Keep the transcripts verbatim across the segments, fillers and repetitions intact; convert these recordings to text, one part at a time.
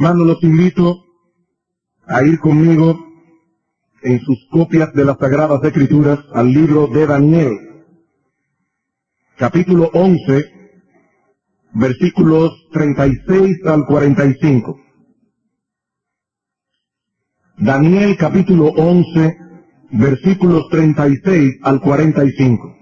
Hermanos, los invito a ir conmigo en sus copias de las Sagradas Escrituras al libro de Daniel, capítulo once, versículos treinta y seis al cuarenta y cinco. Daniel capítulo once, versículos treinta y seis al cuarenta y cinco.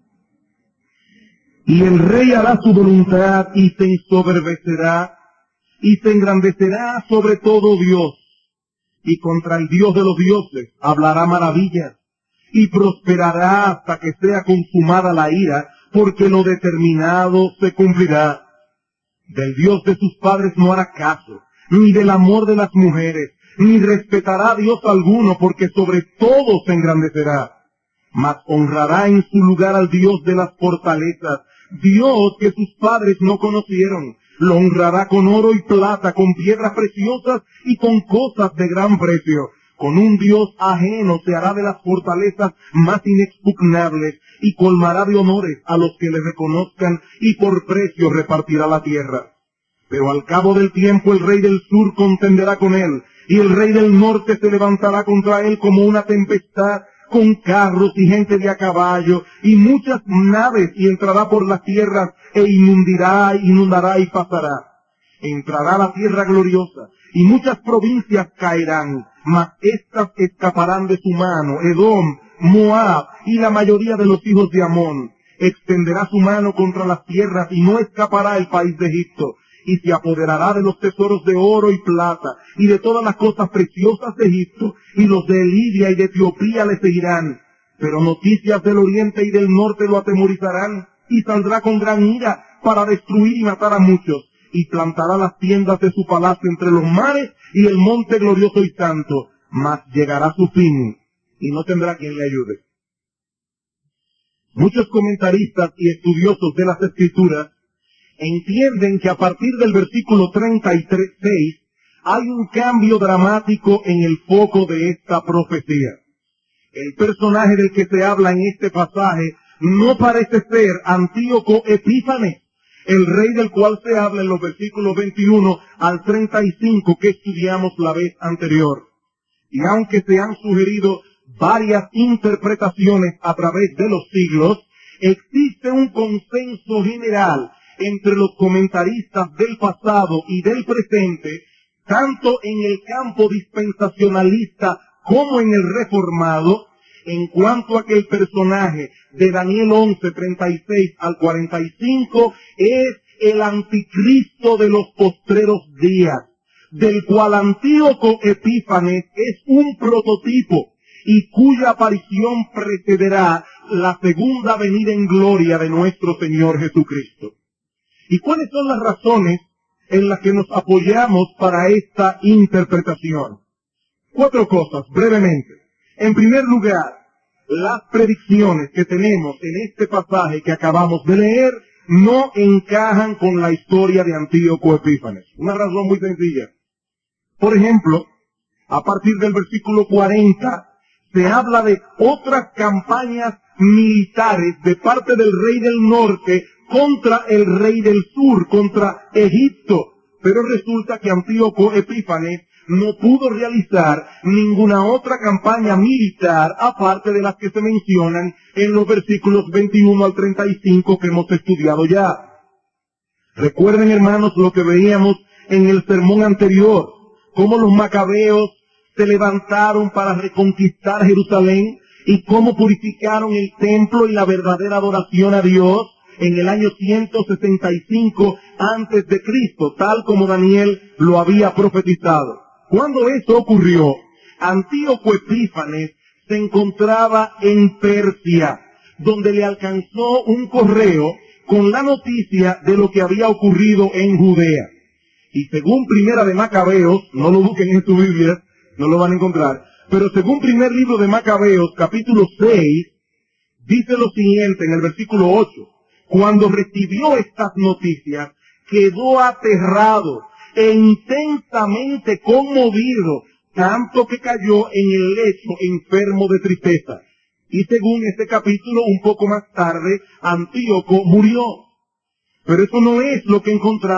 Y el rey hará su voluntad y se ensoberbecerá y se engrandecerá sobre todo Dios, y contra el Dios de los dioses hablará maravillas, y prosperará hasta que sea consumada la ira, porque lo determinado se cumplirá. Del Dios de sus padres no hará caso, ni del amor de las mujeres, ni respetará a Dios alguno, porque sobre todo se engrandecerá. Mas honrará en su lugar al Dios de las fortalezas, Dios que sus padres no conocieron. Lo honrará con oro y plata, con piedras preciosas y con cosas de gran precio. Con un Dios ajeno se hará de las fortalezas más inexpugnables, y colmará de honores a los que le reconozcan, y por precio repartirá la tierra. Pero al cabo del tiempo el rey del sur contenderá con él, y el rey del norte se levantará contra él como una tempestad, con carros y gente de a caballo, y muchas naves, y entrará por las tierras, e inundará, inundará y pasará. Entrará la tierra gloriosa, y muchas provincias caerán, mas éstas escaparán de su mano: Edom, Moab, y la mayoría de los hijos de Amón. Extenderá su mano contra las tierras, y no escapará el país de Egipto. Y se apoderará de los tesoros de oro y plata, y de todas las cosas preciosas de Egipto, y los de Libia y de Etiopía le seguirán. Pero noticias del oriente y del norte lo atemorizarán, y saldrá con gran ira para destruir y matar a muchos, y plantará las tiendas de su palacio entre los mares y el monte glorioso y santo, mas llegará su fin, y no tendrá quien le ayude. Muchos comentaristas y estudiosos de las Escrituras entienden que a partir del versículo treinta y seis hay un cambio dramático en el foco de esta profecía. El personaje del que se habla en este pasaje no parece ser Antíoco Epífanes, el rey del cual se habla en los versículos veintiuno al treinta y cinco que estudiamos la vez anterior. Y aunque se han sugerido varias interpretaciones a través de los siglos, existe un consenso general entre los comentaristas del pasado y del presente, tanto en el campo dispensacionalista como en el reformado, en cuanto a que el personaje de Daniel once, treinta y seis al cuarenta y cinco es el anticristo de los postreros días, del cual Antíoco Epífanes es un prototipo, y cuya aparición precederá la segunda venida en gloria de nuestro Señor Jesucristo. ¿Y cuáles son las razones en las que nos apoyamos para esta interpretación? Cuatro cosas, brevemente. En primer lugar, las predicciones que tenemos en este pasaje que acabamos de leer no encajan con la historia de Antíoco Epífanes. Una razón muy sencilla. Por ejemplo, a partir del versículo cuarenta, se habla de otras campañas militares de parte del rey del norte contra el rey del sur, contra Egipto. Pero resulta que Antíoco Epífanes no pudo realizar ninguna otra campaña militar aparte de las que se mencionan en los versículos veintiuno al treinta y cinco que hemos estudiado ya. Recuerden, hermanos, lo que veíamos en el sermón anterior, cómo los macabeos se levantaron para reconquistar Jerusalén y cómo purificaron el templo y la verdadera adoración a Dios en el año ciento sesenta y cinco antes de Cristo, tal como Daniel lo había profetizado. Cuando eso ocurrió, Antíoco Epífanes se encontraba en Persia, donde le alcanzó un correo con la noticia de lo que había ocurrido en Judea. Y según Primera de Macabeos, no lo busquen en su Biblia, no lo van a encontrar, pero según primer libro de Macabeos, capítulo seis, dice lo siguiente en el versículo ocho. Cuando recibió estas noticias, quedó aterrado e intensamente conmovido, tanto que cayó en el lecho enfermo de tristeza. Y según este capítulo, un poco más tarde, Antíoco murió. Pero eso no es lo que encontramos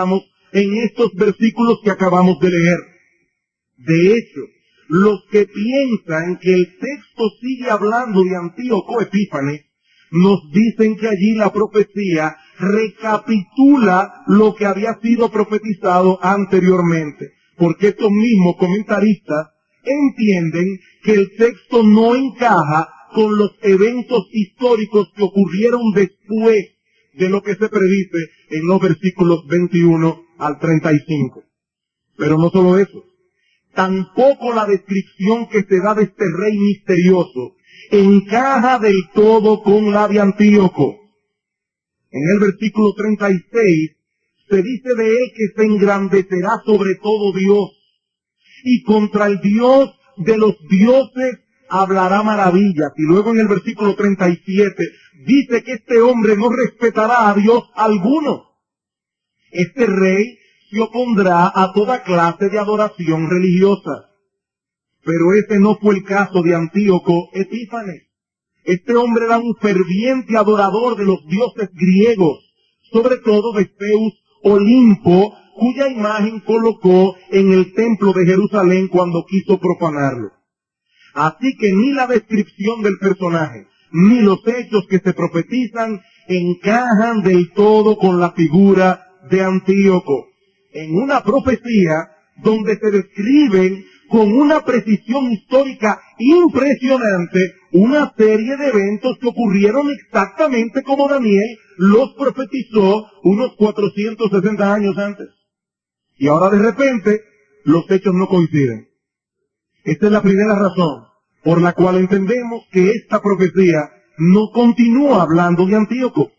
en estos versículos que acabamos de leer. De hecho, los que piensan que el texto sigue hablando de Antíoco Epífanes, nos dicen que allí la profecía recapitula lo que había sido profetizado anteriormente, porque estos mismos comentaristas entienden que el texto no encaja con los eventos históricos que ocurrieron después de lo que se predice en los versículos veintiuno al treinta y cinco. Pero no solo eso, tampoco la descripción que se da de este rey misterioso encaja del todo con la de Antíoco. En el versículo treinta y seis se dice de él que se engrandecerá sobre todo Dios, y contra el Dios de los dioses hablará maravillas. Y luego en el versículo treinta y siete dice que este hombre no respetará a Dios alguno. Este rey se opondrá a toda clase de adoración religiosa. Pero ese no fue el caso de Antíoco Epífanes. Este hombre era un ferviente adorador de los dioses griegos, sobre todo de Zeus Olimpo, cuya imagen colocó en el templo de Jerusalén cuando quiso profanarlo. Así que ni la descripción del personaje, ni los hechos que se profetizan encajan del todo con la figura de Antíoco. En una profecía donde se describen con una precisión histórica impresionante una serie de eventos que ocurrieron exactamente como Daniel los profetizó unos cuatrocientos sesenta años antes. Y ahora de repente los hechos no coinciden. Esta es la primera razón por la cual entendemos que esta profecía no continúa hablando de Antíoco.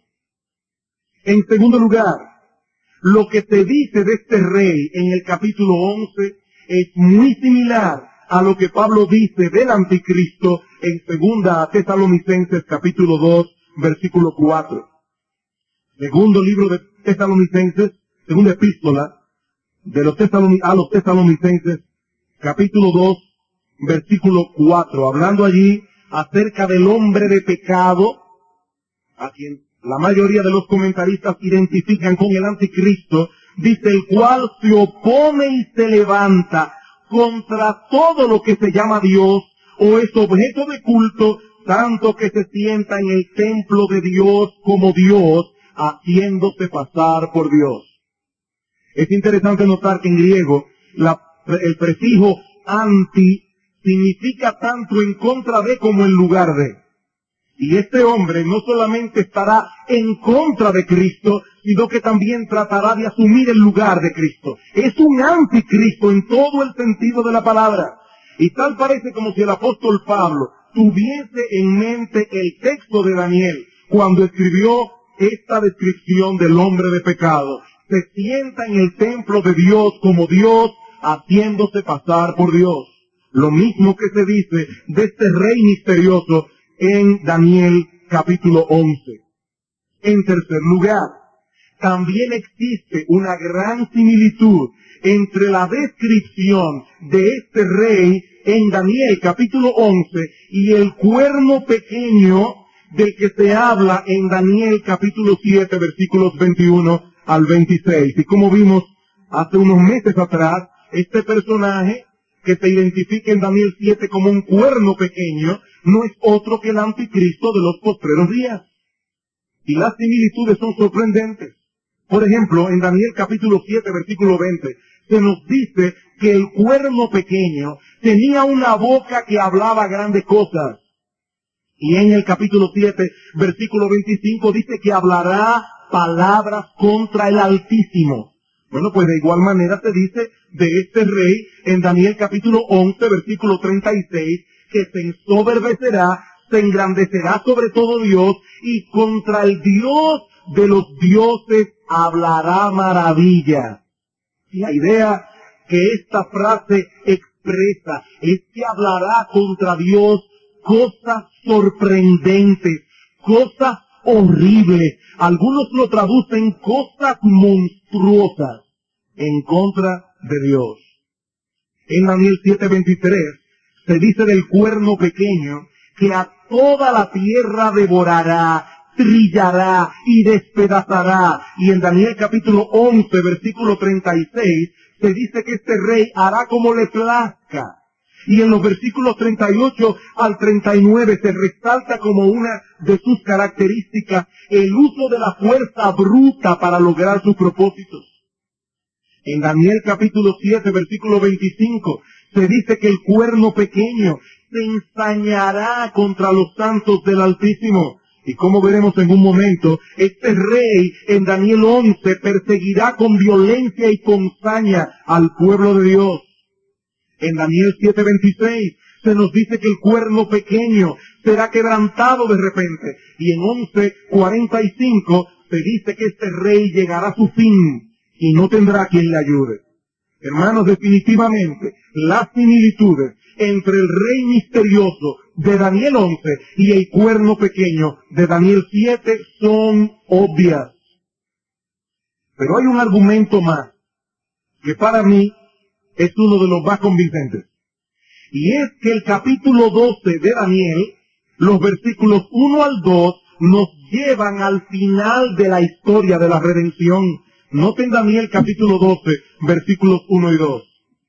En segundo lugar, lo que se dice de este rey en el capítulo once es muy similar a lo que Pablo dice del anticristo en segunda Tesalonicenses capítulo dos, versículo cuatro. Segundo libro de Tesalonicenses, segunda epístola de los Tesaloni- a los Tesalonicenses, capítulo dos, versículo cuatro, hablando allí acerca del hombre de pecado, a quien la mayoría de los comentaristas identifican con el anticristo, dice, el cual se opone y se levanta contra todo lo que se llama Dios o es objeto de culto, tanto que se sienta en el templo de Dios como Dios, haciéndose pasar por Dios. Es interesante notar que en griego la, el prefijo anti significa tanto en contra de como en lugar de. Y este hombre no solamente estará en contra de Cristo, sino que también tratará de asumir el lugar de Cristo. Es un anticristo en todo el sentido de la palabra. Y tal parece como si el apóstol Pablo tuviese en mente el texto de Daniel cuando escribió esta descripción del hombre de pecado. Se sienta en el templo de Dios como Dios, haciéndose pasar por Dios. Lo mismo que se dice de este rey misterioso en Daniel capítulo once. En tercer lugar, también existe una gran similitud entre la descripción de este rey en Daniel capítulo once y el cuerno pequeño del que se habla en Daniel capítulo siete versículos veintiuno al veintiséis. Y como vimos hace unos meses atrás, este personaje que se identifica en Daniel siete como un cuerno pequeño no es otro que el anticristo de los postreros días. Y las similitudes son sorprendentes. Por ejemplo, en Daniel capítulo siete, versículo veinte, se nos dice que el cuerno pequeño tenía una boca que hablaba grandes cosas. Y en el capítulo siete, versículo veinticinco, dice que hablará palabras contra el Altísimo. Bueno, pues de igual manera se dice de este rey en Daniel capítulo once, versículo treinta y seis, que se ensoberbecerá, se engrandecerá sobre todo Dios y contra el Dios de los dioses hablará maravilla. Y la idea que esta frase expresa es que hablará contra Dios cosas sorprendentes, cosas horribles. Algunos lo traducen cosas monstruosas en contra de Dios. En Daniel siete veintitrés se dice del cuerno pequeño que a toda la tierra devorará, trillará y despedazará. Y en Daniel capítulo once, versículo treinta y seis, se dice que este rey hará como le plazca. Y en los versículos treinta y ocho al treinta y nueve se resalta como una de sus características el uso de la fuerza bruta para lograr sus propósitos. En Daniel capítulo siete, versículo veinticinco, se dice que el cuerno pequeño se ensañará contra los santos del Altísimo. Y como veremos en un momento, este rey en Daniel once perseguirá con violencia y con saña al pueblo de Dios. En Daniel siete veintiséis se nos dice que el cuerno pequeño será quebrantado de repente. Y en once cuarenta y cinco se dice que este rey llegará a su fin y no tendrá quien le ayude. Hermanos, definitivamente, las similitudes entre el rey misterioso de Daniel once y el cuerno pequeño de Daniel siete son obvias. Pero hay un argumento más que para mí es uno de los más convincentes. Y es que el capítulo doce de Daniel, los versículos uno al dos, nos llevan al final de la historia de la redención. Noten Daniel capítulo doce, versículos uno y dos.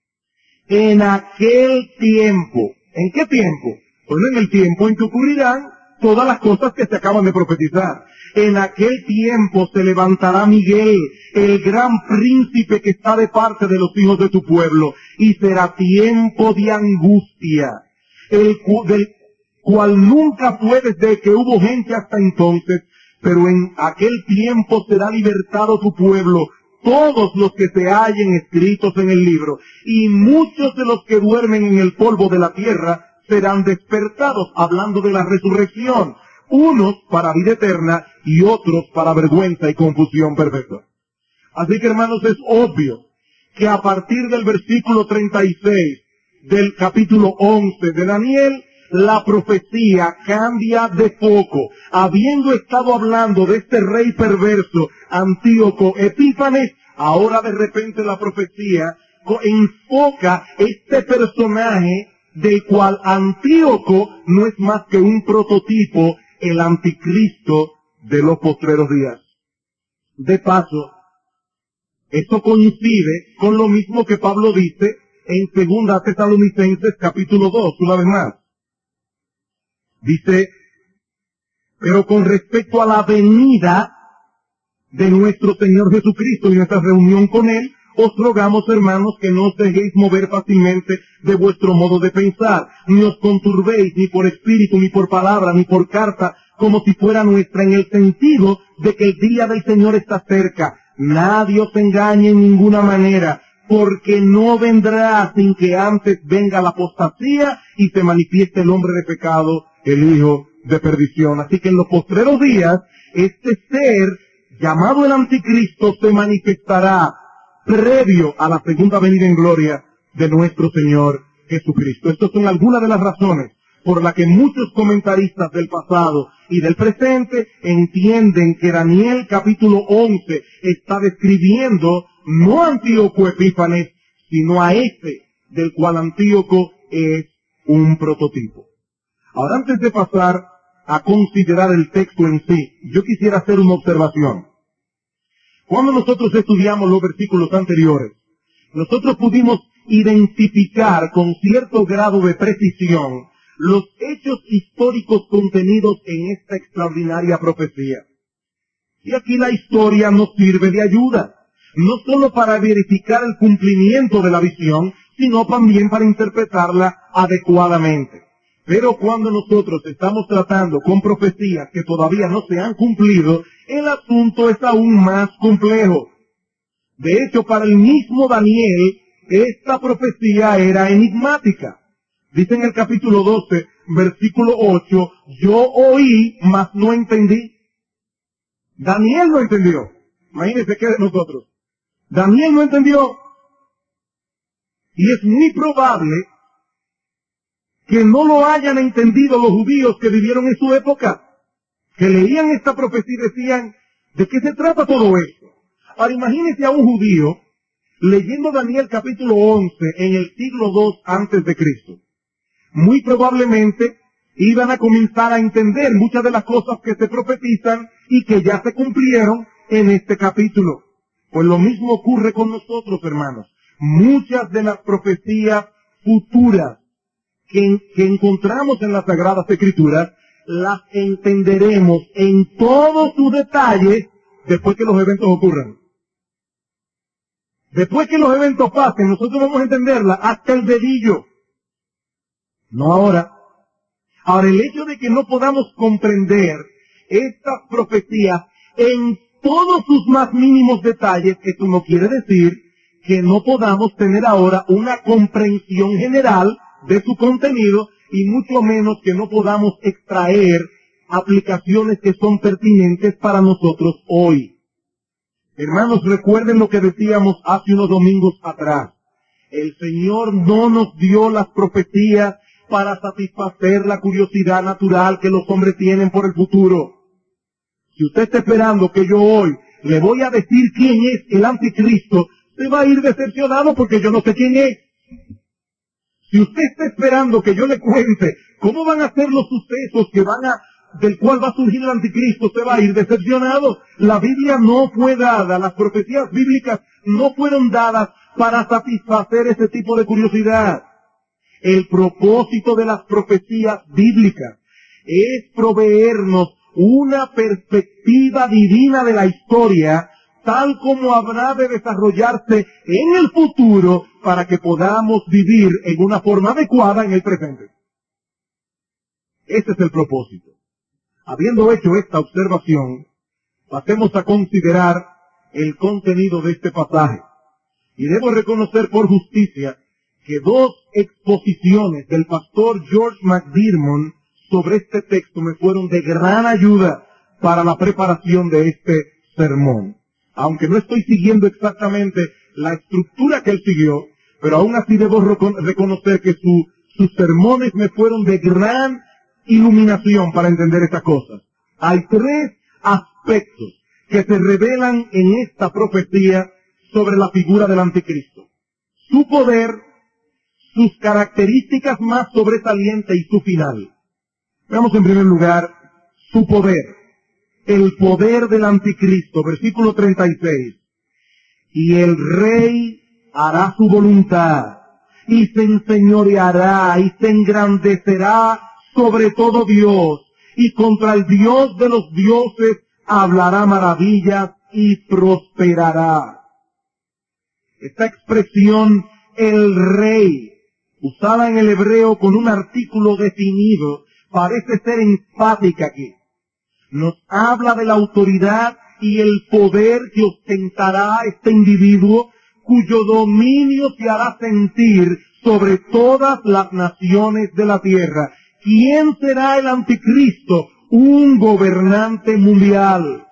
En aquel tiempo, ¿en qué tiempo? Pues en el tiempo en que ocurrirán todas las cosas que se acaban de profetizar. En aquel tiempo se levantará Miguel, el gran príncipe que está de parte de los hijos de tu pueblo, y será tiempo de angustia, el cu del cual nunca fue desde que hubo gente hasta entonces, pero en aquel tiempo será libertado tu pueblo, todos los que se hallen escritos en el libro, y muchos de los que duermen en el polvo de la tierra serán despertados, hablando de la resurrección, unos para vida eterna y otros para vergüenza y confusión perfecta. Así que, hermanos, es obvio que a partir del versículo treinta y seis del capítulo once de Daniel, la profecía cambia de foco. Habiendo estado hablando de este rey perverso, Antíoco Epífanes, ahora de repente la profecía enfoca este personaje del cual Antíoco no es más que un prototipo, el anticristo de los postreros días. De paso, esto coincide con lo mismo que Pablo dice en segunda Tesalonicenses capítulo dos, una vez más. Dice, pero con respecto a la venida de nuestro Señor Jesucristo y nuestra reunión con Él, os rogamos, hermanos, que no os dejéis mover fácilmente de vuestro modo de pensar, ni os conturbéis ni por espíritu, ni por palabra, ni por carta, como si fuera nuestra, en el sentido de que el día del Señor está cerca. Nadie os engañe en ninguna manera, porque no vendrá sin que antes venga la apostasía y se manifieste el hombre de pecado, el hijo de perdición. Así que en los postreros días, este ser llamado el anticristo se manifestará previo a la segunda venida en gloria de nuestro Señor Jesucristo. Estas son algunas de las razones por las que muchos comentaristas del pasado y del presente entienden que Daniel capítulo once está describiendo no a Antíoco Epífanes, sino a ese del cual Antíoco es un prototipo. Ahora, antes de pasar a considerar el texto en sí, yo quisiera hacer una observación. Cuando nosotros estudiamos los versículos anteriores, nosotros pudimos identificar con cierto grado de precisión los hechos históricos contenidos en esta extraordinaria profecía. Y aquí la historia nos sirve de ayuda, no solo para verificar el cumplimiento de la visión, sino también para interpretarla adecuadamente. Pero cuando nosotros estamos tratando con profecías que todavía no se han cumplido, el asunto es aún más complejo. De hecho, para el mismo Daniel, esta profecía era enigmática. Dice en el capítulo doce, versículo ocho, yo oí, mas no entendí. Daniel no entendió. Imagínense que de nosotros. Daniel no entendió. Y es muy probable que no lo hayan entendido los judíos que vivieron en su época, que leían esta profecía y decían, ¿de qué se trata todo esto? Ahora imagínense a un judío leyendo Daniel capítulo once en el siglo dos antes de Cristo. Muy probablemente iban a comenzar a entender muchas de las cosas que se profetizan y que ya se cumplieron en este capítulo. Pues lo mismo ocurre con nosotros, hermanos. Muchas de las profecías futuras que, que encontramos en las Sagradas Escrituras, las entenderemos en todo su detalle después que los eventos ocurran. Después que los eventos pasen, nosotros vamos a entenderlas hasta el dedillo. No ahora. Ahora, el hecho de que no podamos comprender estas profecías en todos sus más mínimos detalles, esto no quiere decir que no podamos tener ahora una comprensión general de su contenido y mucho menos que no podamos extraer aplicaciones que son pertinentes para nosotros hoy. Hermanos, recuerden lo que decíamos hace unos domingos atrás. El Señor no nos dio las profecías para satisfacer la curiosidad natural que los hombres tienen por el futuro. Si usted está esperando que yo hoy le voy a decir quién es el anticristo, se va a ir decepcionado porque yo no sé quién es. Si usted está esperando que yo le cuente cómo van a ser los sucesos que van a, del cual va a surgir el anticristo, se va a ir decepcionado. La Biblia no fue dada, las profecías bíblicas no fueron dadas para satisfacer ese tipo de curiosidad. El propósito de las profecías bíblicas es proveernos una perspectiva divina de la historia, tal como habrá de desarrollarse en el futuro para que podamos vivir en una forma adecuada en el presente. Ese es el propósito. Habiendo hecho esta observación, pasemos a considerar el contenido de este pasaje. Y debo reconocer por justicia que dos exposiciones del pastor George McDermott sobre este texto me fueron de gran ayuda para la preparación de este sermón. Aunque no estoy siguiendo exactamente la estructura que él siguió, pero aún así debo reconocer que su, sus sermones me fueron de gran iluminación para entender estas cosas. Hay tres aspectos que se revelan en esta profecía sobre la figura del anticristo. Su poder, sus características más sobresalientes y su final. Veamos en primer lugar su poder. El poder del anticristo, versículo treinta y seis. Y el rey hará su voluntad, y se enseñoreará, y se engrandecerá sobre todo Dios, y contra el Dios de los dioses hablará maravillas y prosperará. Esta expresión, el rey, usada en el hebreo con un artículo definido, parece ser enfática aquí. Nos habla de la autoridad y el poder que ostentará este individuo, cuyo dominio se hará sentir sobre todas las naciones de la tierra. ¿Quién será el anticristo? Un gobernante mundial.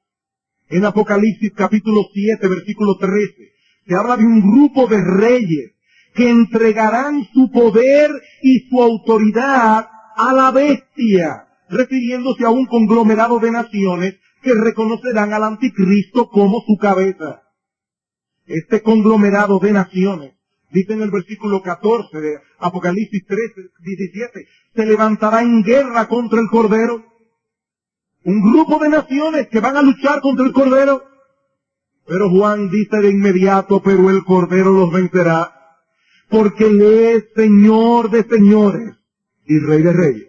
En Apocalipsis capítulo siete, versículo trece, se habla de un grupo de reyes que entregarán su poder y su autoridad a la bestia, refiriéndose a un conglomerado de naciones que reconocerán al anticristo como su cabeza. Este conglomerado de naciones, dice en el versículo catorce de Apocalipsis trece, diecisiete, se levantará en guerra contra el Cordero. Un grupo de naciones que van a luchar contra el Cordero. Pero Juan dice de inmediato, pero el Cordero los vencerá, porque Él es Señor de señores y Rey de reyes.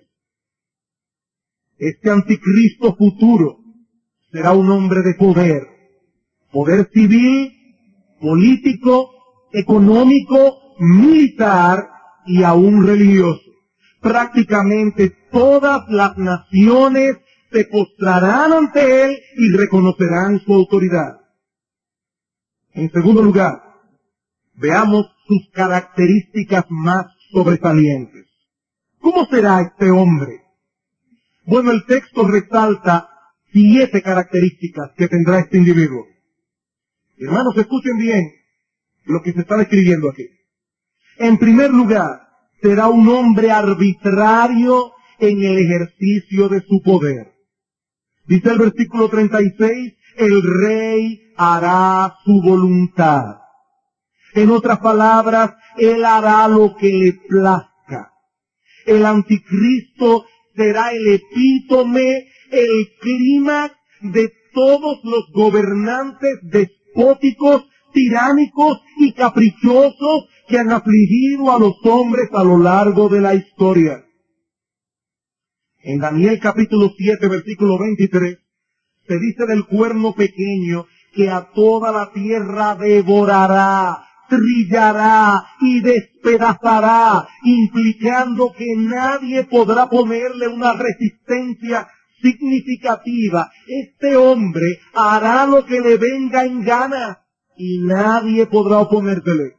Este anticristo futuro será un hombre de poder, poder civil, político, económico, militar y aún religioso. Prácticamente todas las naciones se postrarán ante él y reconocerán su autoridad. En segundo lugar, veamos sus características más sobresalientes. ¿Cómo será este hombre? Bueno, el texto resalta siete características que tendrá este individuo. Hermanos, escuchen bien lo que se está describiendo aquí. En primer lugar, será un hombre arbitrario en el ejercicio de su poder. Dice el versículo treinta y seis, el rey hará su voluntad. En otras palabras, él hará lo que le plazca. El anticristo será el epítome, el clímax de todos los gobernantes despóticos, tiránicos y caprichosos que han afligido a los hombres a lo largo de la historia. En Daniel capítulo siete, versículo veintitrés, se dice del cuerno pequeño que a toda la tierra devorará, trillará y despedazará, implicando que nadie podrá ponerle una resistencia significativa. Este hombre hará lo que le venga en gana y nadie podrá oponérsele.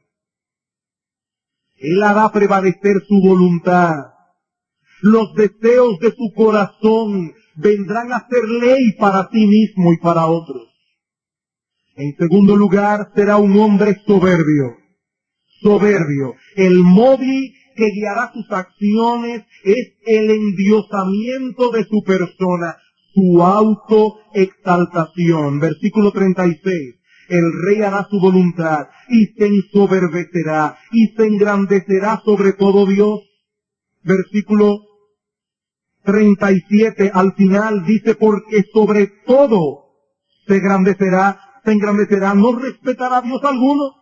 Él hará prevalecer su voluntad. Los deseos de su corazón vendrán a ser ley para sí mismo y para otros. En segundo lugar, será un hombre soberbio. Soberbio. El móvil que guiará sus acciones es el endiosamiento de su persona, su autoexaltación. Versículo treinta y seis. El rey hará su voluntad y se ensoberbecerá y se engrandecerá sobre todo Dios. Versículo treinta y siete, al final dice, porque sobre todo se engrandecerá, se engrandecerá, no respetará a Dios alguno.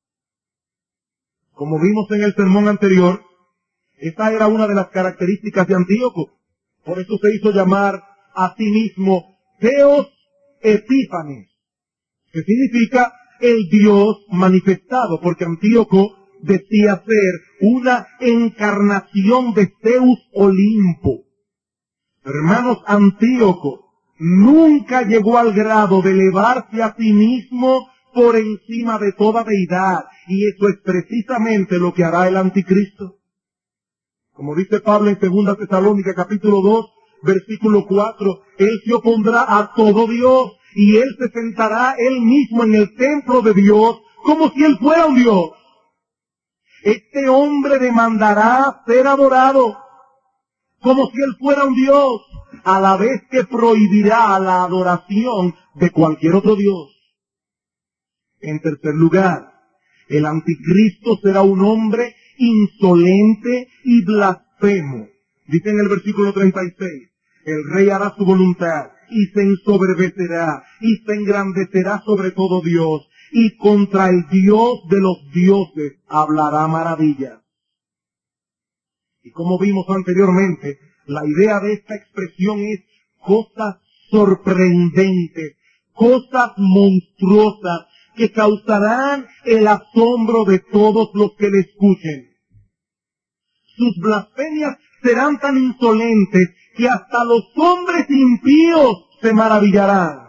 Como vimos en el sermón anterior, esta era una de las características de Antíoco. Por eso se hizo llamar a sí mismo Theos Epífanes, que significa el Dios manifestado, porque Antíoco decía ser una encarnación de Zeus Olimpo. Hermanos, Antíoco nunca llegó al grado de elevarse a sí mismo por encima de toda deidad, y eso es precisamente lo que hará el anticristo. Como dice Pablo en segunda Tesalónica capítulo dos, versículo cuatro, él se opondrá a todo Dios, y él se sentará él mismo en el templo de Dios, como si él fuera un Dios. Este hombre demandará ser adorado, como si él fuera un Dios, a la vez que prohibirá la adoración de cualquier otro Dios. En tercer lugar, el anticristo será un hombre insolente y blasfemo. Dice en el versículo treinta y seis, el rey hará su voluntad y se ensoberbecerá y se engrandecerá sobre todo Dios, y contra el Dios de los dioses hablará maravillas. Y como vimos anteriormente, la idea de esta expresión es cosas sorprendentes, cosas monstruosas que causarán el asombro de todos los que le escuchen. Sus blasfemias serán tan insolentes que hasta los hombres impíos se maravillarán.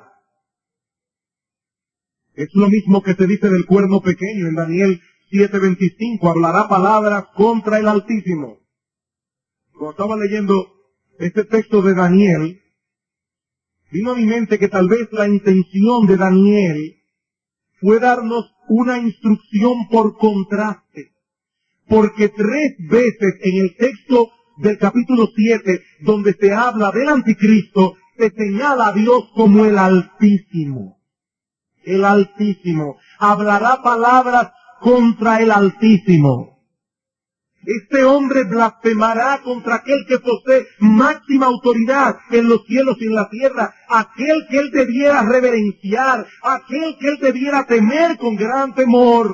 Es lo mismo que se dice del cuerno pequeño en Daniel siete veinticinco, hablará palabras contra el Altísimo. Cuando estaba leyendo este texto de Daniel, vino a mi mente que tal vez la intención de Daniel fue darnos una instrucción por contraste, porque tres veces en el texto del capítulo siete, donde se habla del anticristo, se señala a Dios como el Altísimo. El Altísimo. Hablará palabras contra el Altísimo. Este hombre blasfemará contra aquel que posee máxima autoridad en los cielos y en la tierra, aquel que él debiera reverenciar, aquel que él debiera temer con gran temor.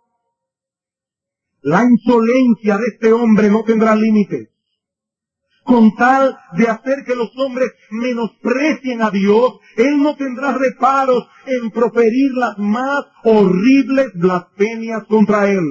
La insolencia de este hombre no tendrá límites. Con tal de hacer que los hombres menosprecien a Dios, él no tendrá reparos en proferir las más horribles blasfemias contra él.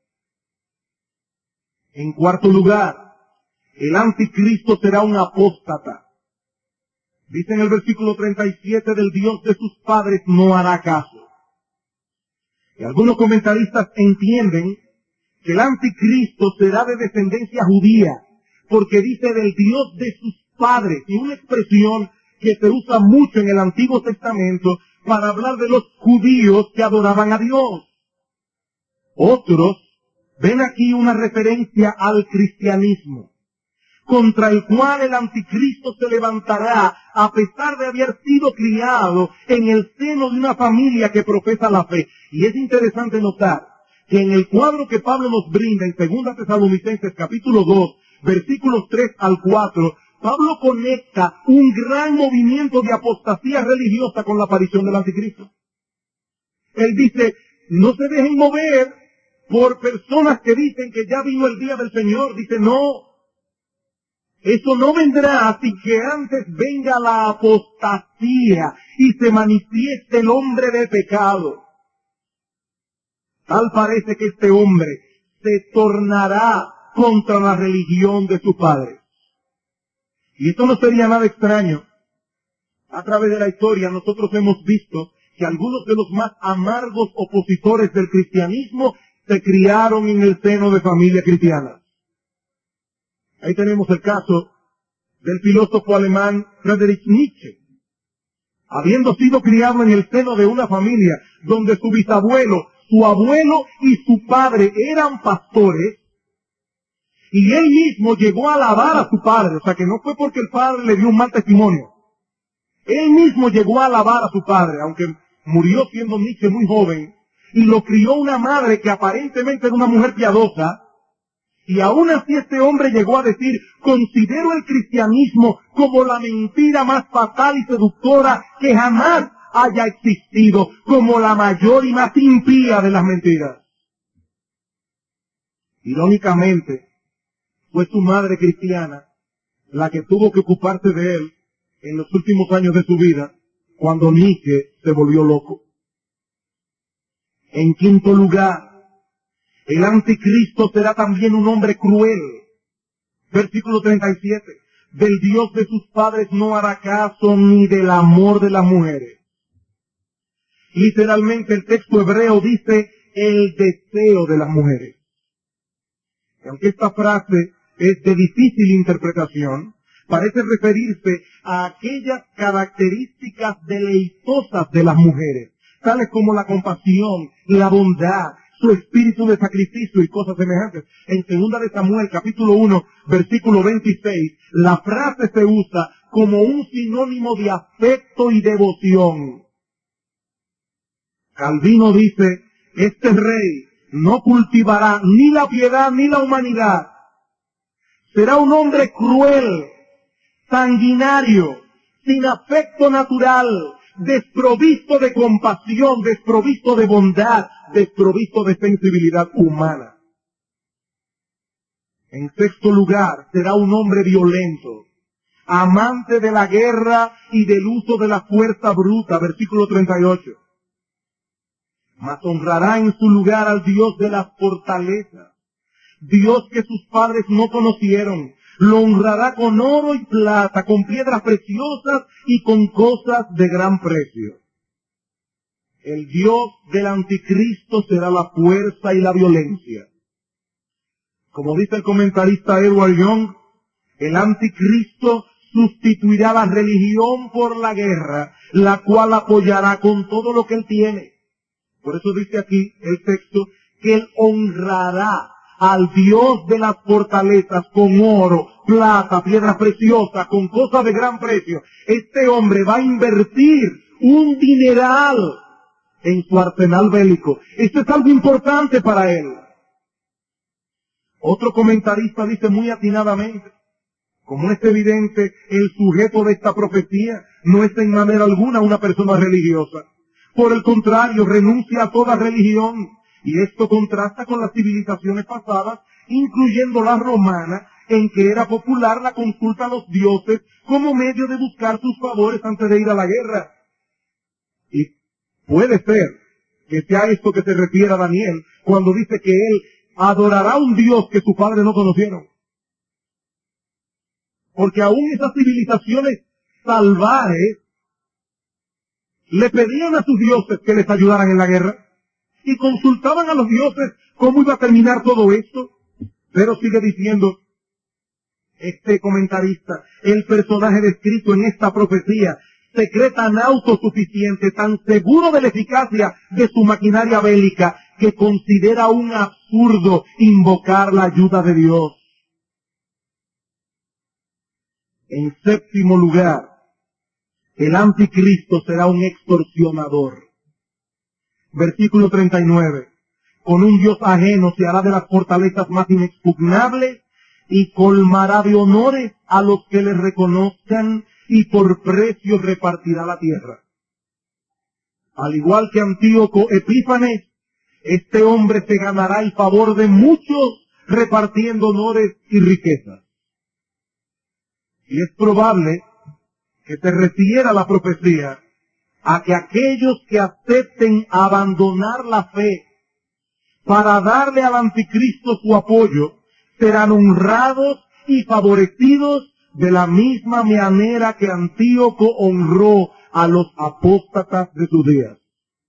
En cuarto lugar, el anticristo será un apóstata. Dice en el versículo treinta y siete, del Dios de sus padres no hará caso. Y algunos comentaristas entienden que el anticristo será de descendencia judía, porque dice del Dios de sus padres, y una expresión que se usa mucho en el Antiguo Testamento para hablar de los judíos que adoraban a Dios. Otros ven aquí una referencia al cristianismo, contra el cual el anticristo se levantará a pesar de haber sido criado en el seno de una familia que profesa la fe. Y es interesante notar que en el cuadro que Pablo nos brinda en segunda Tesalonicenses capítulo dos, versículos tres al cuatro, Pablo conecta un gran movimiento de apostasía religiosa con la aparición del anticristo. Él dice, no se dejen mover por personas que dicen que ya vino el día del Señor. Dice, no, eso no vendrá sin que antes venga la apostasía y se manifieste el hombre de pecado. Tal parece que este hombre se tornará contra la religión de su padre. Y esto no sería nada extraño. A través de la historia nosotros hemos visto que algunos de los más amargos opositores del cristianismo se criaron en el seno de familias cristianas. Ahí tenemos el caso del filósofo alemán Friedrich Nietzsche. Habiendo sido criado en el seno de una familia donde su bisabuelo, su abuelo y su padre eran pastores, y él mismo llegó a alabar a su padre, o sea que no fue porque el padre le dio un mal testimonio. Él mismo llegó a alabar a su padre, aunque murió siendo Nietzsche muy joven, y lo crió una madre que aparentemente era una mujer piadosa, y aún así este hombre llegó a decir, considero el cristianismo como la mentira más fatal y seductora que jamás haya existido, como la mayor y más impía de las mentiras. Irónicamente, fue su madre cristiana la que tuvo que ocuparse de él en los últimos años de su vida, cuando Nietzsche se volvió loco. En quinto lugar, el anticristo será también un hombre cruel. Versículo treinta y siete. Del Dios de sus padres no hará caso ni del amor de las mujeres. Literalmente el texto hebreo dice el deseo de las mujeres. Y aunque esta frase es de difícil interpretación, parece referirse a aquellas características deleitosas de las mujeres, tales como la compasión, la bondad, su espíritu de sacrificio y cosas semejantes. En segunda de Samuel, capítulo uno, versículo veintiséis, la frase se usa como un sinónimo de afecto y devoción. Calvino dice, este rey no cultivará ni la piedad ni la humanidad. Será un hombre cruel, sanguinario, sin afecto natural, desprovisto de compasión, desprovisto de bondad, desprovisto de sensibilidad humana. En sexto lugar, será un hombre violento, amante de la guerra y del uso de la fuerza bruta, versículo treinta y ocho. Mas honrará en su lugar al Dios de las fortalezas, Dios que sus padres no conocieron. Lo honrará con oro y plata, con piedras preciosas y con cosas de gran precio. El Dios del anticristo será la fuerza y la violencia. Como dice el comentarista Edward Young, el anticristo sustituirá la religión por la guerra, la cual apoyará con todo lo que él tiene. Por eso dice aquí el texto que él honrará al Dios de las fortalezas con oro, plata, piedras preciosas, con cosas de gran precio. Este hombre va a invertir un dineral en su arsenal bélico. Esto es algo importante para él. Otro comentarista dice muy atinadamente, como es evidente, el sujeto de esta profecía no es en manera alguna una persona religiosa. Por el contrario, renuncia a toda religión. Y esto contrasta con las civilizaciones pasadas, incluyendo la romana, en que era popular la consulta a los dioses como medio de buscar sus favores antes de ir a la guerra. Y puede ser que sea esto que se refiere a Daniel cuando dice que él adorará a un Dios que sus padres no conocieron. Porque aún esas civilizaciones salvajes le pedían a sus dioses que les ayudaran en la guerra. Y consultaban a los dioses cómo iba a terminar todo esto. Pero sigue diciendo este comentarista, el personaje descrito en esta profecía se cree tan autosuficiente, tan seguro de la eficacia de su maquinaria bélica, que considera un absurdo invocar la ayuda de Dios. En séptimo lugar, el anticristo será un extorsionador. Versículo treinta y nueve. Con un Dios ajeno se hará de las fortalezas más inexpugnables y colmará de honores a los que le reconozcan, y por precio repartirá la tierra. Al igual que Antíoco Epífanes, este hombre se ganará el favor de muchos repartiendo honores y riquezas. Y es probable que se refiera la profecía a que aquellos que acepten abandonar la fe para darle al anticristo su apoyo serán honrados y favorecidos de la misma manera que Antíoco honró a los apóstatas de sus días.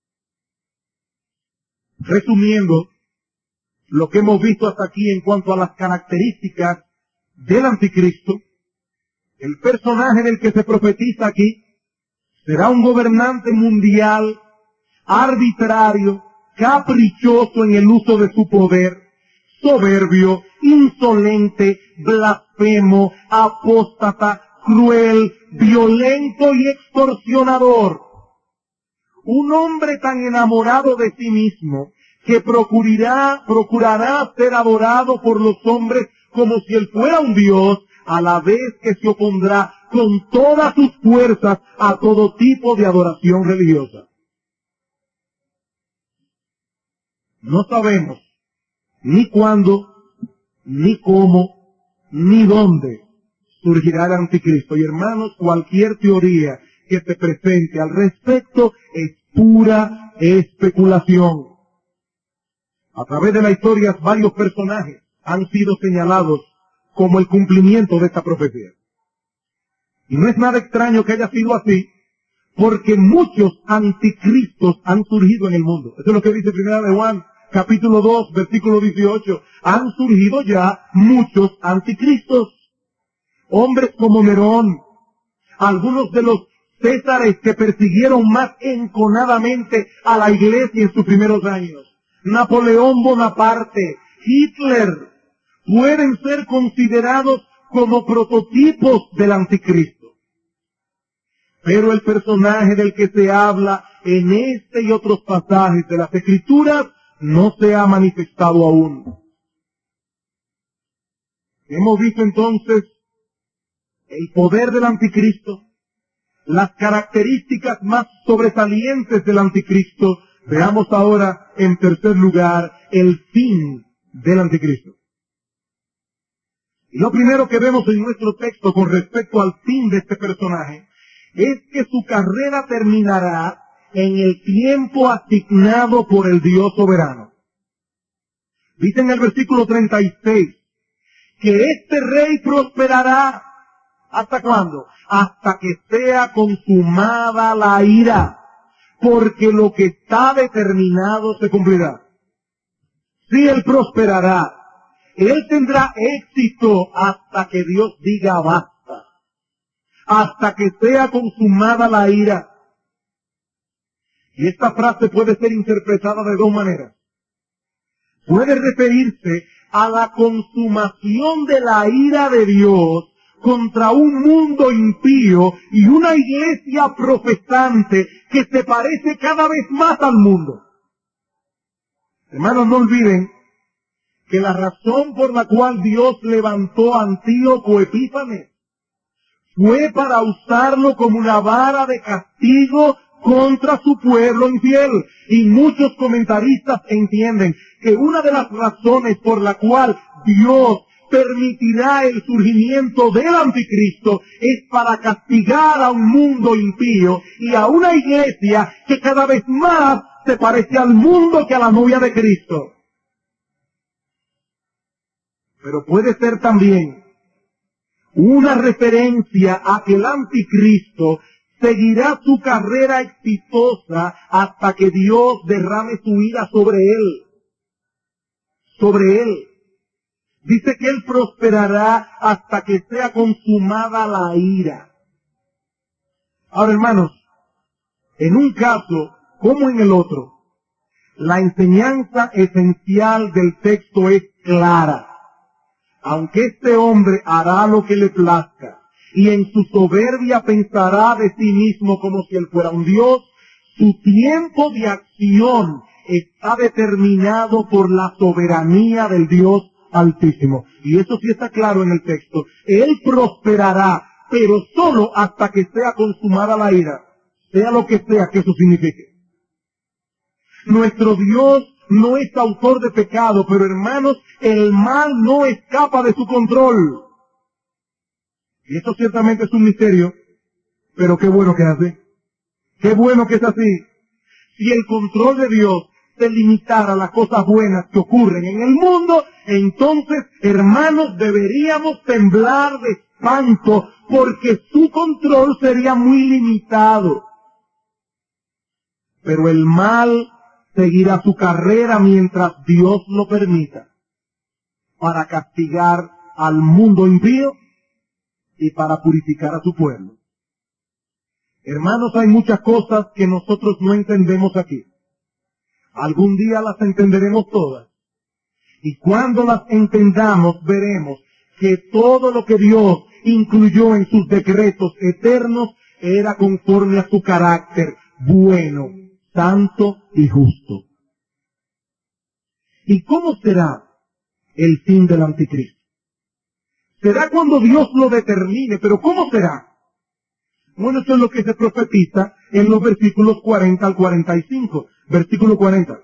Resumiendo lo que hemos visto hasta aquí en cuanto a las características del anticristo, el personaje del que se profetiza aquí será un gobernante mundial, arbitrario, caprichoso en el uso de su poder, soberbio, insolente, blasfemo, apóstata, cruel, violento y extorsionador. Un hombre tan enamorado de sí mismo que procurará, procurará ser adorado por los hombres como si él fuera un dios, a la vez que se opondrá con todas sus fuerzas a todo tipo de adoración religiosa. No sabemos ni cuándo, ni cómo, ni dónde surgirá el anticristo. Y hermanos, cualquier teoría que se presente al respecto es pura especulación. A través de la historia, varios personajes han sido señalados como el cumplimiento de esta profecía. Y no es nada extraño que haya sido así, porque muchos anticristos han surgido en el mundo. Eso es lo que dice Primera de Juan, capítulo dos, versículo dieciocho. Han surgido ya muchos anticristos. Hombres como Nerón, algunos de los césares que persiguieron más enconadamente a la iglesia en sus primeros años, Napoleón Bonaparte, Hitler, pueden ser considerados como prototipos del anticristo. Pero el personaje del que se habla en este y otros pasajes de las Escrituras no se ha manifestado aún. Hemos visto entonces el poder del anticristo, las características más sobresalientes del anticristo. Veamos ahora, en tercer lugar, el fin del anticristo. Y lo primero que vemos en nuestro texto con respecto al fin de este personaje es que su carrera terminará en el tiempo asignado por el Dios soberano. Dice en el versículo treinta y seis que este rey prosperará. ¿Hasta cuándo? Hasta que sea consumada la ira, porque lo que está determinado se cumplirá. Si él prosperará, él tendrá éxito hasta que Dios diga basta, hasta que sea consumada la ira. Y esta frase puede ser interpretada de dos maneras. Puede referirse a la consumación de la ira de Dios contra un mundo impío y una iglesia profetante que se parece cada vez más al mundo. Hermanos, no olviden que la razón por la cual Dios levantó a Antíoco Epífanes fue para usarlo como una vara de castigo contra su pueblo infiel. Y muchos comentaristas entienden que una de las razones por la cual Dios permitirá el surgimiento del anticristo es para castigar a un mundo impío y a una iglesia que cada vez más se parece al mundo que a la novia de Cristo. Pero puede ser también una referencia a que el anticristo seguirá su carrera exitosa hasta que Dios derrame su ira sobre él. Sobre él. Dice que él prosperará hasta que sea consumada la ira. Ahora, hermanos, en un caso como en el otro, la enseñanza esencial del texto es clara. Aunque este hombre hará lo que le plazca y en su soberbia pensará de sí mismo como si él fuera un Dios, su tiempo de acción está determinado por la soberanía del Dios Altísimo. Y eso sí está claro en el texto. Él prosperará, pero solo hasta que sea consumada la ira, sea lo que sea que eso signifique. Nuestro Dios no es autor de pecado, pero hermanos, el mal no escapa de su control. Y esto ciertamente es un misterio, pero qué bueno que es así. Qué bueno que es así. Si el control de Dios se limitara a las cosas buenas que ocurren en el mundo, entonces, hermanos, deberíamos temblar de espanto, porque su control sería muy limitado. Pero el mal seguirá su carrera mientras Dios lo permita, para castigar al mundo impío y para purificar a su pueblo. Hermanos, hay muchas cosas que nosotros no entendemos aquí. Algún día las entenderemos todas. Y cuando las entendamos, veremos que todo lo que Dios incluyó en sus decretos eternos era conforme a su carácter bueno, santo y justo. ¿Y cómo será el fin del anticristo? Será cuando Dios lo determine, pero ¿cómo será? Bueno, eso es lo que se profetiza en los versículos cuarenta al cuarenta y cinco. Versículo cuarenta.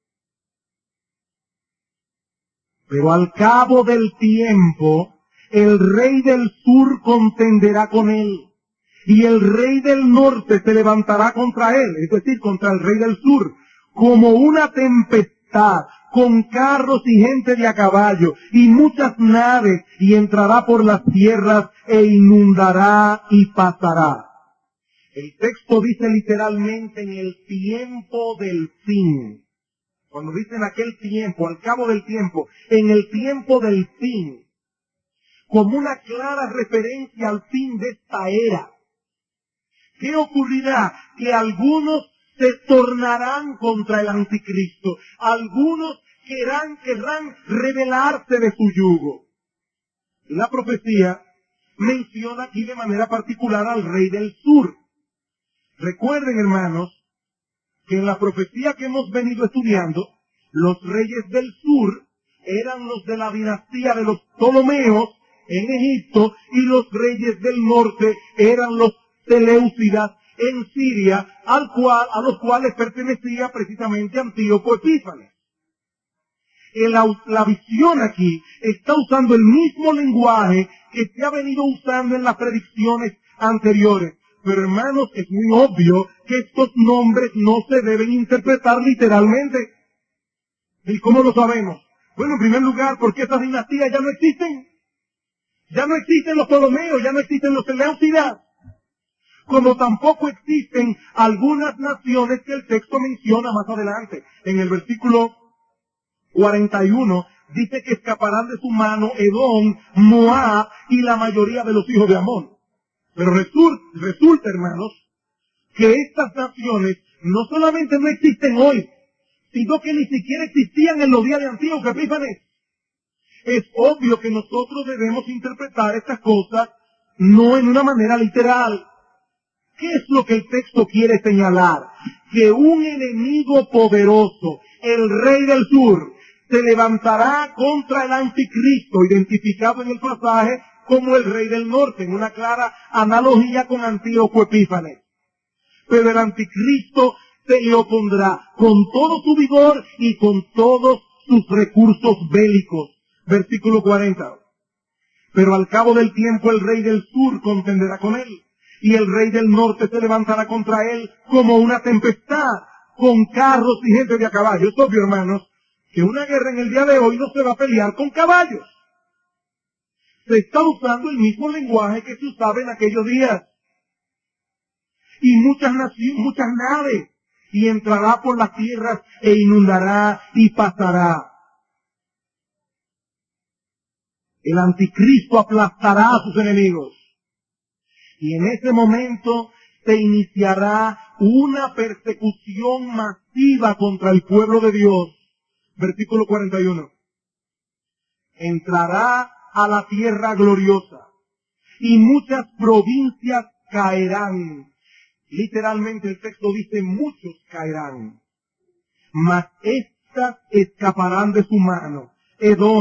Pero al cabo del tiempo, el rey del sur contenderá con él, y el rey del norte se levantará contra él, es decir, contra el rey del sur, como una tempestad, con carros y gente de a caballo, y muchas naves, y entrará por las tierras, e inundará y pasará. El texto dice literalmente en el tiempo del fin. Cuando dicen aquel tiempo, al cabo del tiempo, en el tiempo del fin, como una clara referencia al fin de esta era. ¿Qué ocurrirá? Que algunos se tornarán contra el anticristo. Algunos querrán, querrán rebelarse de su yugo. La profecía menciona aquí de manera particular al rey del sur. Recuerden, hermanos, que en la profecía que hemos venido estudiando, los reyes del sur eran los de la dinastía de los Ptolomeos en Egipto, y los reyes del norte eran los Seleucidas en Siria, al cual, a los cuales pertenecía precisamente Antíoco Epífanes. La, la visión aquí está usando el mismo lenguaje que se ha venido usando en las predicciones anteriores. Pero hermanos, es muy obvio que estos nombres no se deben interpretar literalmente. ¿Y cómo lo sabemos? Bueno, en primer lugar, porque esas dinastías ya no existen. Ya no existen los Ptolomeos, ya no existen los Seleucidas. Como tampoco existen algunas naciones que el texto menciona más adelante. En el versículo cuarenta y uno dice que escaparán de su mano Edom, Moab y la mayoría de los hijos de Amón. Pero resulta, resulta, hermanos, que estas naciones no solamente no existen hoy, sino que ni siquiera existían en los días de Antíoco Epífanes. Es obvio que nosotros debemos interpretar estas cosas no en una manera literal. ¿Qué es lo que el texto quiere señalar? Que un enemigo poderoso, el rey del sur, se levantará contra el anticristo, identificado en el pasaje como el rey del norte, en una clara analogía con Antíoco Epífanes. Pero el anticristo se le opondrá con todo su vigor y con todos sus recursos bélicos. Versículo cuarenta. Pero al cabo del tiempo el rey del sur contenderá con él, y el rey del norte se levantará contra él como una tempestad, con carros y gente de a caballo. Es obvio, hermanos, que una guerra en el día de hoy no se va a pelear con caballos. Se está usando el mismo lenguaje que se usaba en aquellos días. Y muchas naciones, muchas naves, y entrará por las tierras e inundará y pasará. El anticristo aplastará a sus enemigos. Y en ese momento se iniciará una persecución masiva contra el pueblo de Dios. Versículo cuarenta y uno. Entrará a la tierra gloriosa, y muchas provincias caerán. Literalmente el texto dice muchos caerán, mas éstas escaparán de su mano. Edom,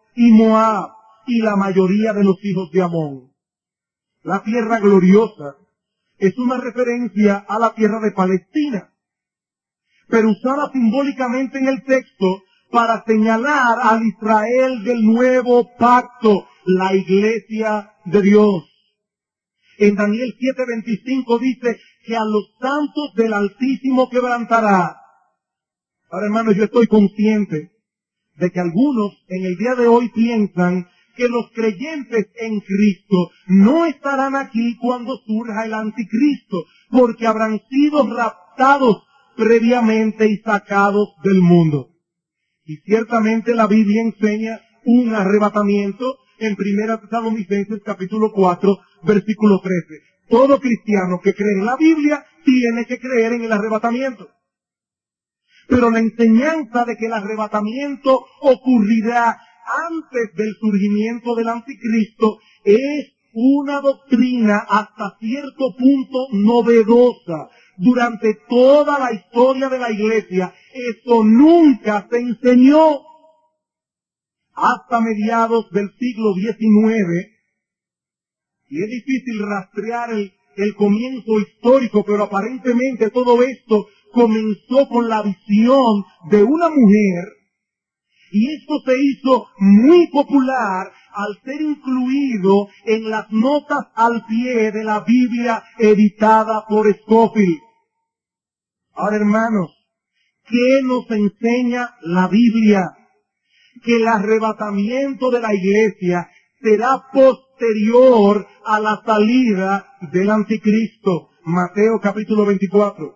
y Moab y la mayoría de los hijos de Amón. La tierra gloriosa es una referencia a la tierra de Palestina, pero usada simbólicamente en el texto para señalar al Israel del nuevo pacto, la iglesia de Dios. En Daniel siete veinticinco dice que a los santos del Altísimo quebrantará. Ahora, hermanos, yo estoy consciente de que algunos en el día de hoy piensan que los creyentes en Cristo no estarán aquí cuando surja el anticristo, porque habrán sido raptados previamente y sacados del mundo. Y ciertamente la Biblia enseña un arrebatamiento en Primera Tesalonicenses capítulo cuatro, versículo trece. Todo cristiano que cree en la Biblia tiene que creer en el arrebatamiento. Pero la enseñanza de que el arrebatamiento ocurrirá antes del surgimiento del anticristo es una doctrina hasta cierto punto novedosa. Durante toda la historia de la iglesia, esto nunca se enseñó. Hasta mediados del siglo diecinueve, y es difícil rastrear el, el comienzo histórico, pero aparentemente todo esto comenzó con la visión de una mujer, y esto se hizo muy popular al ser incluido en las notas al pie de la Biblia editada por Scofield. Ahora, hermanos, ¿qué nos enseña la Biblia? Que el arrebatamiento de la iglesia será posterior a la salida del anticristo. Mateo capítulo veinticuatro.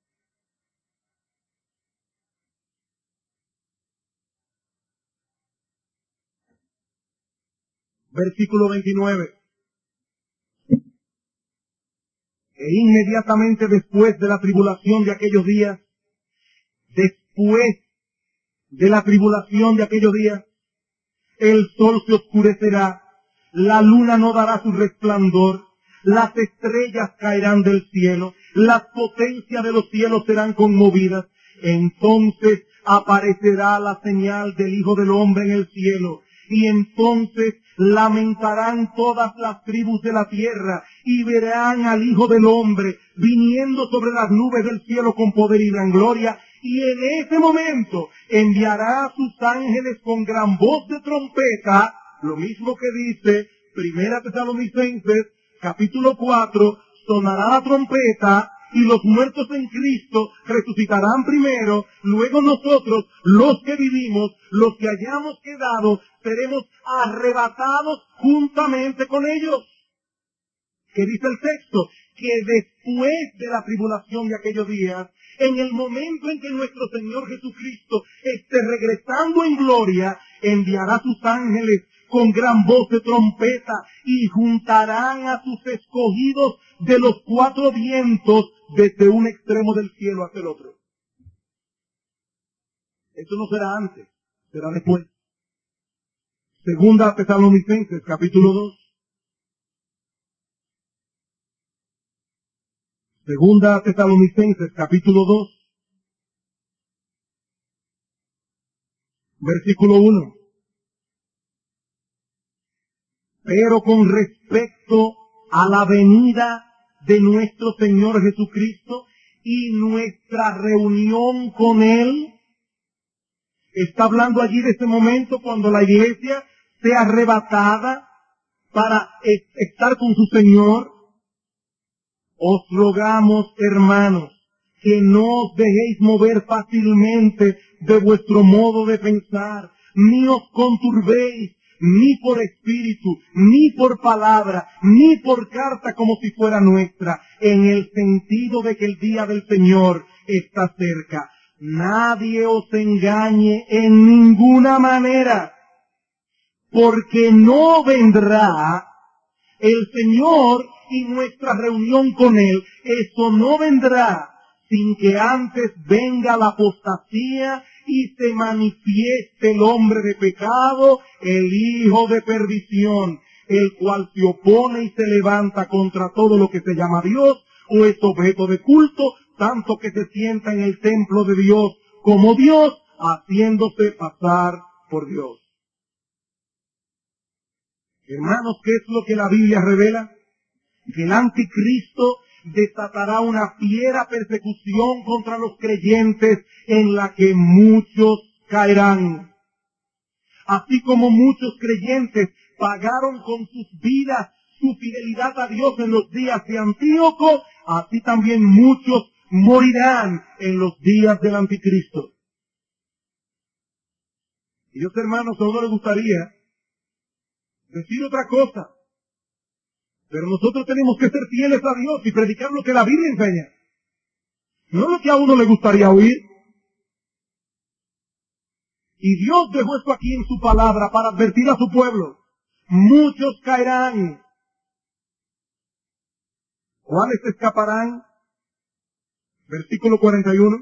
Versículo veintinueve. E inmediatamente después de la tribulación de aquellos días, después de la tribulación de aquellos días, el sol se oscurecerá, la luna no dará su resplandor, las estrellas caerán del cielo, las potencias de los cielos serán conmovidas. Entonces aparecerá la señal del Hijo del Hombre en el cielo, y entonces lamentarán todas las tribus de la tierra, y verán al Hijo del Hombre viniendo sobre las nubes del cielo con poder y gran gloria. Y en ese momento enviará a sus ángeles con gran voz de trompeta, lo mismo que dice Primera Tesalonicenses, capítulo cuatro, sonará la trompeta y los muertos en Cristo resucitarán primero, luego nosotros, los que vivimos, los que hayamos quedado, seremos arrebatados juntamente con ellos. ¿Qué dice el texto? Que después de la tribulación de aquellos días, en el momento en que nuestro Señor Jesucristo esté regresando en gloria, enviará a sus ángeles con gran voz de trompeta y juntarán a sus escogidos de los cuatro vientos desde un extremo del cielo hasta el otro. Esto no será antes, será después. Segunda Tesalonicenses, capítulo dos. Segunda Tesalonicenses, capítulo dos, versículo uno. Pero con respecto a la venida de nuestro Señor Jesucristo y nuestra reunión con Él, está hablando allí de ese momento cuando la iglesia sea arrebatada para estar con su Señor. Os rogamos, hermanos, que no os dejéis mover fácilmente de vuestro modo de pensar, ni os conturbéis, ni por espíritu, ni por palabra, ni por carta como si fuera nuestra, en el sentido de que el día del Señor está cerca. Nadie os engañe en ninguna manera, porque no vendrá el Señor y nuestra reunión con Él, eso no vendrá sin que antes venga la apostasía y se manifieste el hombre de pecado, el hijo de perdición, el cual se opone y se levanta contra todo lo que se llama Dios o es objeto de culto, tanto que se sienta en el templo de Dios como Dios, haciéndose pasar por Dios. Hermanos, ¿qué es lo que la Biblia revela? Que el anticristo desatará una fiera persecución contra los creyentes en la que muchos caerán. Así como muchos creyentes pagaron con sus vidas su fidelidad a Dios en los días de Antíoco, así también muchos morirán en los días del anticristo. Y Dios, hermanos, a uno le gustaría decir otra cosa, pero nosotros tenemos que ser fieles a Dios y predicar lo que la Biblia enseña, no lo que a uno le gustaría oír. Y Dios dejó esto aquí en su palabra para advertir a su pueblo. Muchos caerán. ¿Cuáles escaparán? Versículo cuarenta y uno.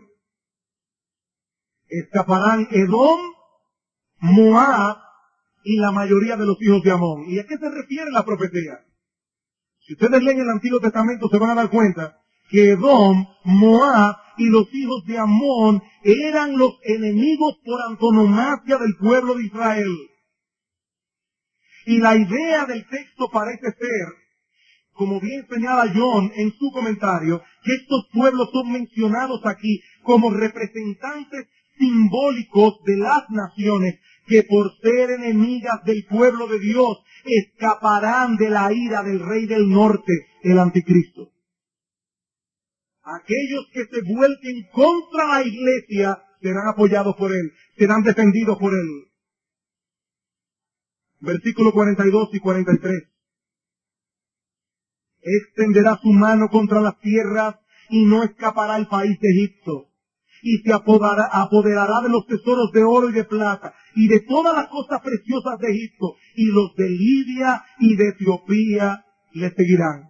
Escaparán Edom, Moab y la mayoría de los hijos de Amón. ¿Y a qué se refiere la profecía? Si ustedes leen el Antiguo Testamento se van a dar cuenta que Edom, Moab y los hijos de Amón eran los enemigos por antonomasia del pueblo de Israel. Y la idea del texto parece ser, como bien señala John en su comentario, que estos pueblos son mencionados aquí como representantes simbólicos de las naciones que por ser enemigas del pueblo de Dios escaparán de la ira del rey del norte, el anticristo. Aquellos que se vuelquen contra la iglesia serán apoyados por él, serán defendidos por él. Versículos cuarenta y dos y cuarenta y tres. Extenderá su mano contra las tierras y no escapará el país de Egipto. Y se apoderará, apoderará de los tesoros de oro y de plata y de todas las cosas preciosas de Egipto, y los de Libia y de Etiopía le seguirán.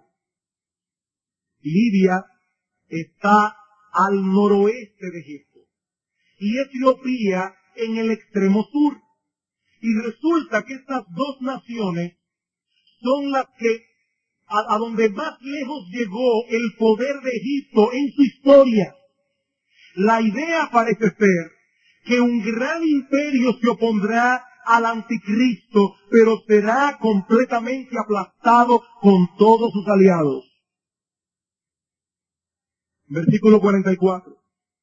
Libia está al noroeste de Egipto y Etiopía en el extremo sur. Y resulta que estas dos naciones son las que, a, a donde más lejos llegó el poder de Egipto en su historia. La idea parece ser que un gran imperio se opondrá al anticristo, pero será completamente aplastado con todos sus aliados. Versículo cuarenta y cuatro.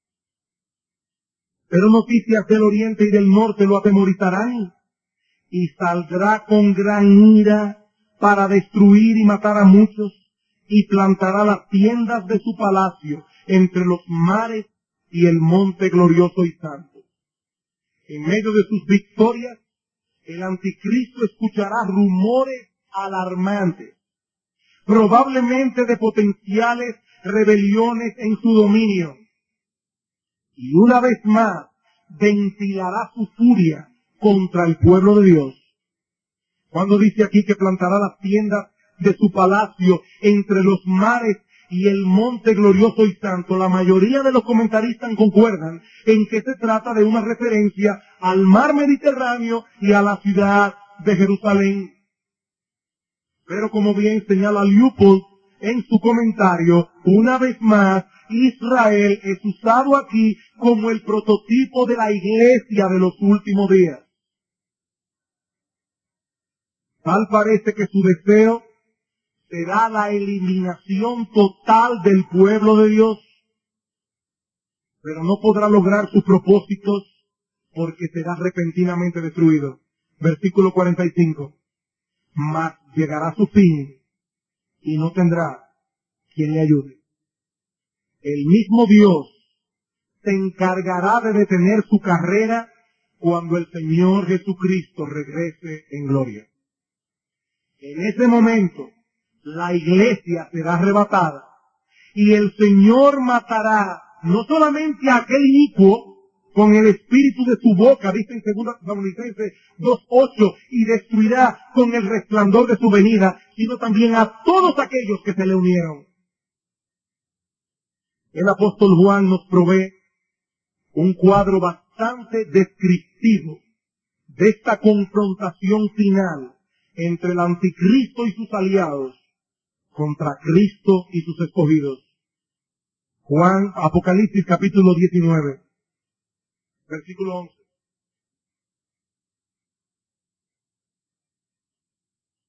Pero noticias del oriente y del norte lo atemorizarán, y saldrá con gran ira para destruir y matar a muchos, y plantará las tiendas de su palacio entre los mares y el monte glorioso y santo. En medio de sus victorias, el anticristo escuchará rumores alarmantes, probablemente de potenciales rebeliones en su dominio. Y una vez más, ventilará su furia contra el pueblo de Dios. Cuando dice aquí que plantará las tiendas de su palacio entre los mares y el monte glorioso y santo, la mayoría de los comentaristas concuerdan en que se trata de una referencia al mar Mediterráneo y a la ciudad de Jerusalén. Pero como bien señala Leupold en su comentario, una vez más, Israel es usado aquí como el prototipo de la iglesia de los últimos días. Tal parece que su deseo será la eliminación total del pueblo de Dios, pero no podrá lograr sus propósitos porque será repentinamente destruido. Versículo cuarenta y cinco. Mas llegará su fin y no tendrá quien le ayude. El mismo Dios se encargará de detener su carrera cuando el Señor Jesucristo regrese en gloria. En ese momento, la iglesia será arrebatada y el Señor matará no solamente a aquel inicuo con el espíritu de su boca, dice en segunda Tesalonicenses dos ocho, y destruirá con el resplandor de su venida, sino también a todos aquellos que se le unieron. El apóstol Juan nos provee un cuadro bastante descriptivo de esta confrontación final entre el anticristo y sus aliados contra Cristo y sus escogidos. Juan, Apocalipsis capítulo diecinueve, versículo once.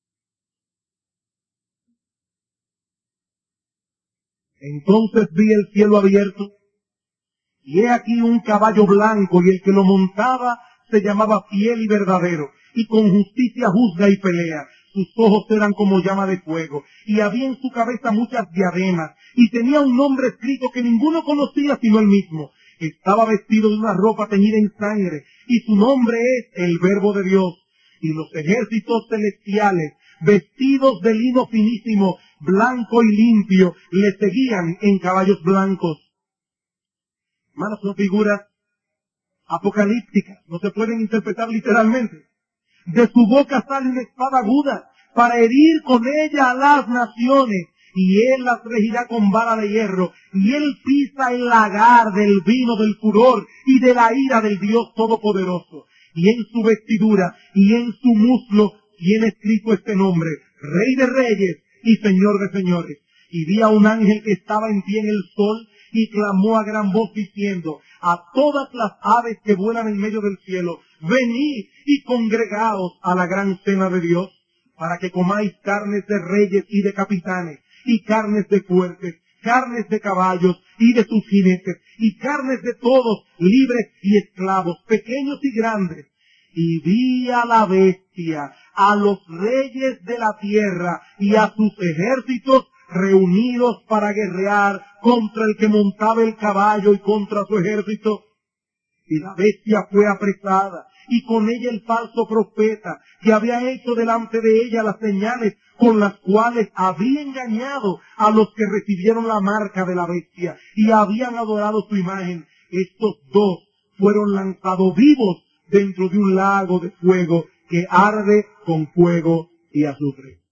Entonces vi el cielo abierto, y he aquí un caballo blanco, y el que lo montaba se llamaba Fiel y Verdadero, y con justicia juzga y pelea. Sus ojos eran como llama de fuego, y había en su cabeza muchas diademas, y tenía un nombre escrito que ninguno conocía sino él mismo. Estaba vestido de una ropa teñida en sangre, y su nombre es el Verbo de Dios. Y los ejércitos celestiales, vestidos de lino finísimo, blanco y limpio, le seguían en caballos blancos. Hermanos, son figuras apocalípticas, no se pueden interpretar literalmente. De su boca sale una espada aguda para herir con ella a las naciones, y él las regirá con vara de hierro, y él pisa el lagar del vino del furor y de la ira del Dios Todopoderoso. Y en su vestidura y en su muslo tiene escrito este nombre: Rey de Reyes y Señor de Señores. Y vi a un ángel que estaba en pie en el sol, y clamó a gran voz diciendo a todas las aves que vuelan en medio del cielo: venid y congregaos a la gran cena de Dios, para que comáis carnes de reyes y de capitanes, y carnes de fuertes, carnes de caballos y de sus jinetes, y carnes de todos, libres y esclavos, pequeños y grandes. Y vi a la bestia, a los reyes de la tierra y a sus ejércitos reunidos para guerrear contra el que montaba el caballo y contra su ejército. Y la bestia fue apresada, y con ella el falso profeta, que había hecho delante de ella las señales con las cuales había engañado a los que recibieron la marca de la bestia y habían adorado su imagen. Estos dos fueron lanzados vivos dentro de un lago de fuego que arde con fuego y azufre.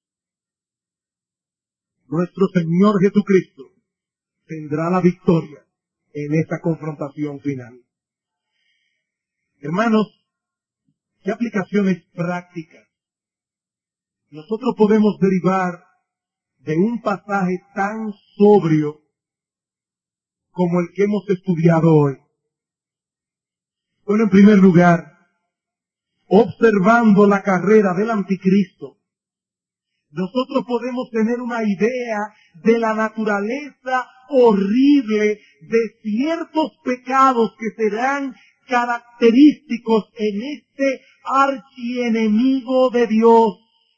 Nuestro Señor Jesucristo tendrá la victoria en esta confrontación final. Hermanos, ¿qué aplicaciones prácticas nosotros podemos derivar de un pasaje tan sobrio como el que hemos estudiado hoy? Bueno, en primer lugar, observando la carrera del anticristo, nosotros podemos tener una idea de la naturaleza horrible de ciertos pecados que serán característicos en este archienemigo de Dios.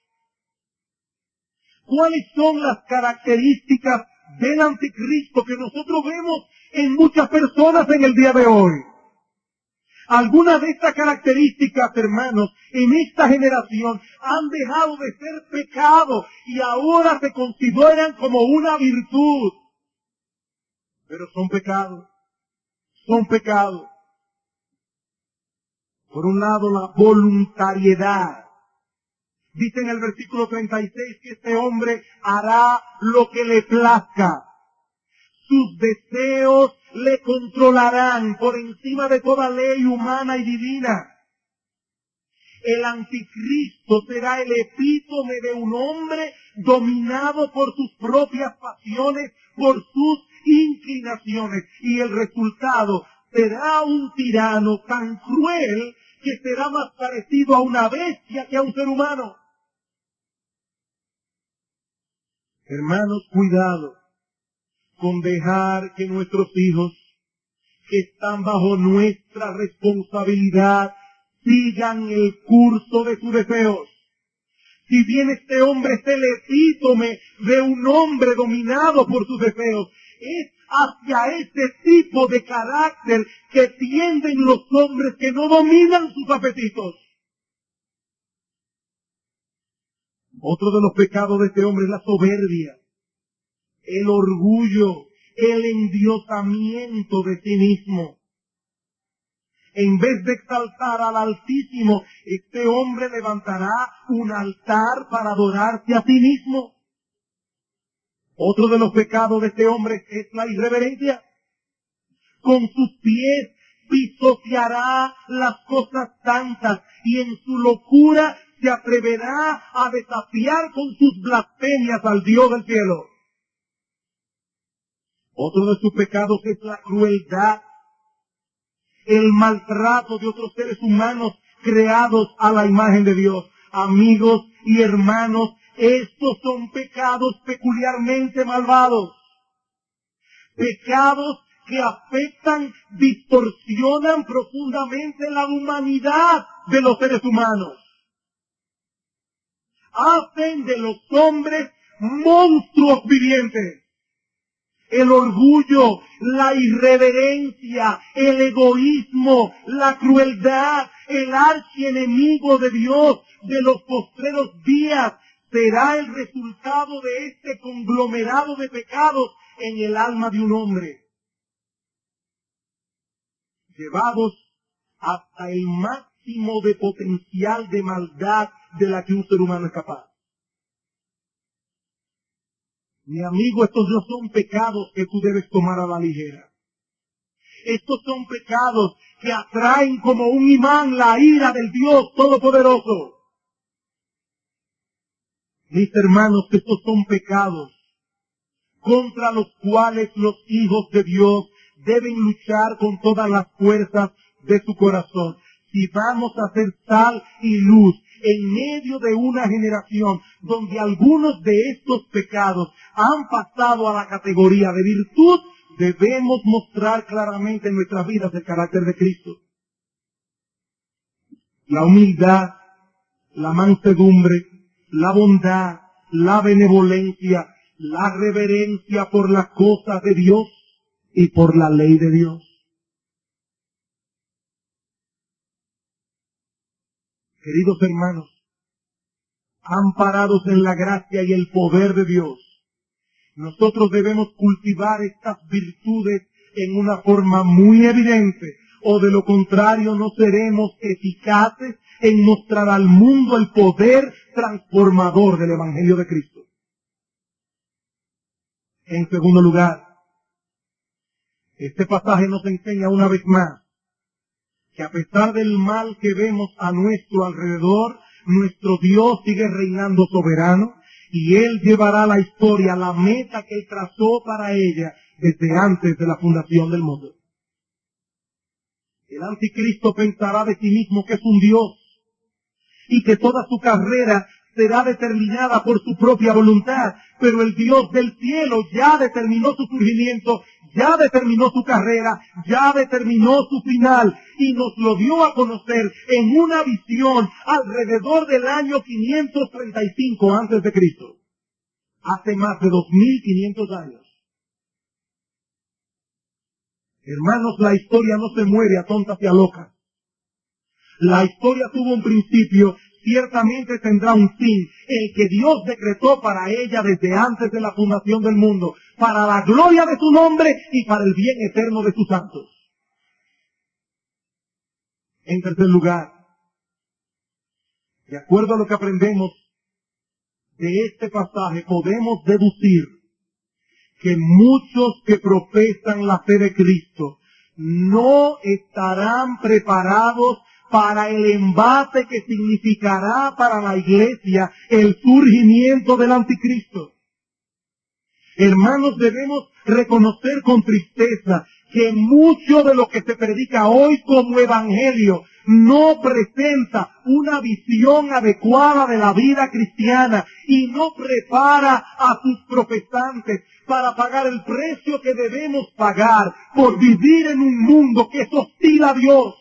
¿Cuáles son las características del anticristo que nosotros vemos en muchas personas en el día de hoy? Algunas de estas características, hermanos, en esta generación han dejado de ser pecado y ahora se consideran como una virtud. Pero son pecados, son pecados. Por un lado, la voluntariedad. Dice en el versículo treinta y seis que este hombre hará lo que le plazca. Sus deseos le controlarán por encima de toda ley humana y divina. El anticristo será el epítome de un hombre dominado por sus propias pasiones, por sus inclinaciones. Y el resultado será un tirano tan cruel que será más parecido a una bestia que a un ser humano. Hermanos, cuidado con dejar que nuestros hijos, que están bajo nuestra responsabilidad, sigan el curso de sus deseos. Si bien este hombre es el epítome de un hombre dominado por sus deseos, es hacia ese tipo de carácter que tienden los hombres que no dominan sus apetitos. Otro de los pecados de este hombre es la soberbia, el orgullo, el endiosamiento de sí mismo. En vez de exaltar al Altísimo, este hombre levantará un altar para adorarse a sí mismo. Otro de los pecados de este hombre es la irreverencia. Con sus pies pisoteará las cosas santas y en su locura se atreverá a desafiar con sus blasfemias al Dios del cielo. Otro de sus pecados es la crueldad, el maltrato de otros seres humanos creados a la imagen de Dios. Amigos y hermanos, estos son pecados peculiarmente malvados. pecados que afectan, distorsionan profundamente la humanidad de los seres humanos. Hacen de los hombres monstruos vivientes. El orgullo, la irreverencia, el egoísmo, la crueldad, el archienemigo de Dios de los postreros días será el resultado de este conglomerado de pecados en el alma de un hombre, llevados hasta el máximo de potencial de maldad de la que un ser humano es capaz. Mi amigo, estos no son pecados que tú debes tomar a la ligera. Estos son pecados que atraen como un imán la ira del Dios Todopoderoso. Mis hermanos, estos son pecados contra los cuales los hijos de Dios deben luchar con todas las fuerzas de su corazón. Si vamos a ser sal y luz en medio de una generación donde algunos de estos pecados han pasado a la categoría de virtud, debemos mostrar claramente en nuestras vidas el carácter de Cristo. La humildad, la mansedumbre, la bondad, la benevolencia, la reverencia por las cosas de Dios y por la ley de Dios. Queridos hermanos, amparados en la gracia y el poder de Dios, nosotros debemos cultivar estas virtudes en una forma muy evidente, o de lo contrario no seremos eficaces en mostrar al mundo el poder transformador del Evangelio de Cristo. En segundo lugar, este pasaje nos enseña una vez más que a pesar del mal que vemos a nuestro alrededor, nuestro Dios sigue reinando soberano y Él llevará la historia a la meta que Él trazó para ella desde antes de la fundación del mundo. El anticristo pensará de sí mismo que es un Dios y que toda su carrera será determinada por su propia voluntad, pero el Dios del cielo ya determinó su surgimiento, ya determinó su carrera, ya determinó su final y nos lo dio a conocer en una visión alrededor del año quinientos treinta y cinco antes de Cristo, hace más de dos mil quinientos años. Hermanos, la historia no se muere a tontas y a locas. La historia tuvo un principio, ciertamente tendrá un fin, el que Dios decretó para ella desde antes de la fundación del mundo, para la gloria de su nombre y para el bien eterno de sus santos. En tercer lugar, de acuerdo a lo que aprendemos de este pasaje, podemos deducir que muchos que profesan la fe de Cristo no estarán preparados para el embate que significará para la iglesia el surgimiento del anticristo. Hermanos, debemos reconocer con tristeza que mucho de lo que se predica hoy como evangelio no presenta una visión adecuada de la vida cristiana y no prepara a sus profesantes para pagar el precio que debemos pagar por vivir en un mundo que es hostil a Dios.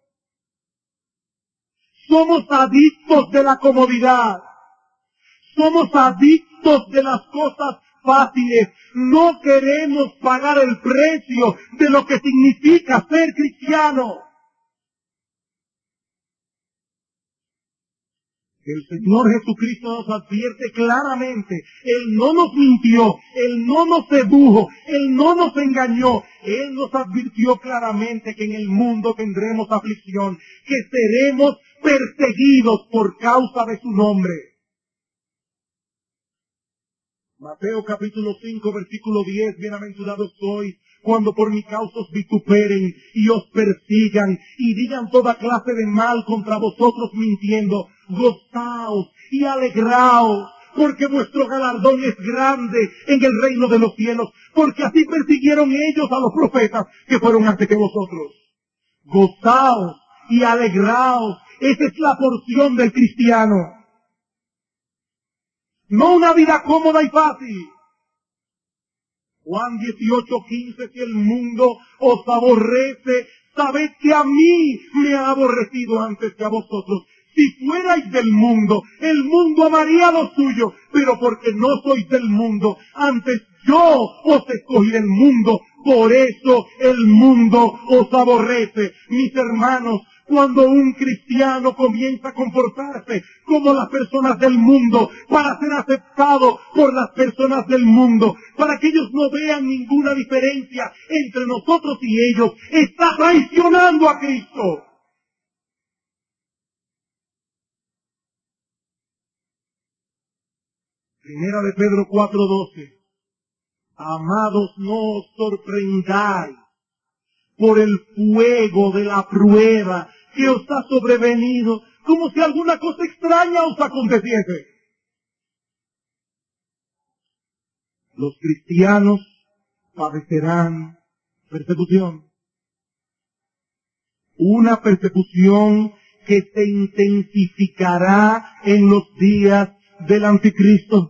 Somos adictos de la comodidad. Somos adictos de las cosas fáciles. No queremos pagar el precio de lo que significa ser cristiano. El Señor Jesucristo nos advierte claramente. Él no nos mintió, Él no nos sedujo, Él no nos engañó. Él nos advirtió claramente que en el mundo tendremos aflicción, que seremos perseguidos por causa de su nombre. Mateo capítulo cinco, versículo diez, bienaventurados sois cuando por mi causa os vituperen y os persigan y digan toda clase de mal contra vosotros mintiendo. Gozaos y alegraos, porque vuestro galardón es grande en el reino de los cielos, porque así persiguieron ellos a los profetas que fueron antes que vosotros. Gozaos y alegraos, esa es la porción del cristiano. No una vida cómoda y fácil. Juan dieciocho, quince, si el mundo os aborrece, sabed que a mí me ha aborrecido antes que a vosotros. Si fuerais del mundo, el mundo amaría lo suyo, pero porque no sois del mundo, antes yo os escogí del mundo, por eso el mundo os aborrece. Mis hermanos, cuando un cristiano comienza a comportarse como las personas del mundo, para ser aceptado por las personas del mundo, para que ellos no vean ninguna diferencia entre nosotros y ellos, está traicionando a Cristo. Primera de Pedro cuatro doce. Amados, no os sorprendáis por el fuego de la prueba que os ha sobrevenido, como si alguna cosa extraña os aconteciese. Los cristianos padecerán persecución. Una persecución que se intensificará en los días del anticristo.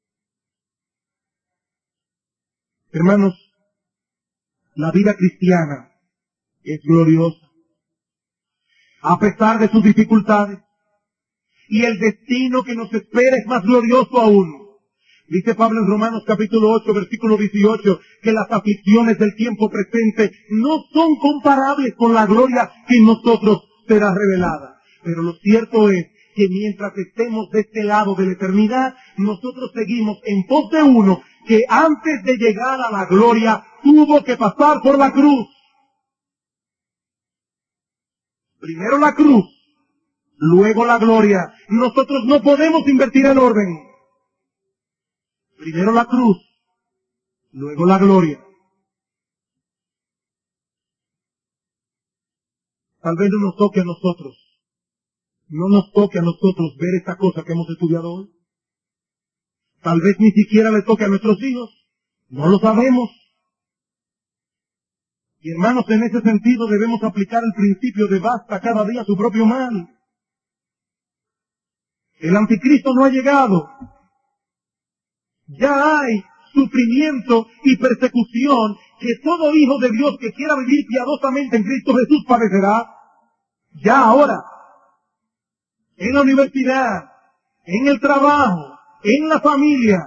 Hermanos, la vida cristiana es gloriosa, a pesar de sus dificultades, y el destino que nos espera es más glorioso aún. Dice Pablo en Romanos capítulo ocho, versículo dieciocho, que las aflicciones del tiempo presente no son comparables con la gloria que en nosotros será revelada. Pero lo cierto es que mientras estemos de este lado de la eternidad, nosotros seguimos en pos de uno que antes de llegar a la gloria tuvo que pasar por la cruz. Primero la cruz, luego la gloria. Nosotros no podemos invertir el orden. Primero la cruz, luego la gloria. Tal vez no nos toque a nosotros, no nos toque a nosotros ver esta cosa que hemos estudiado hoy. Tal vez ni siquiera le toque a nuestros hijos, no lo sabemos. Y hermanos, en ese sentido debemos aplicar el principio de basta cada día su propio mal. El anticristo no ha llegado. Ya hay sufrimiento y persecución que todo hijo de Dios que quiera vivir piadosamente en Cristo Jesús padecerá. Ya ahora. En la universidad, en el trabajo, en la familia.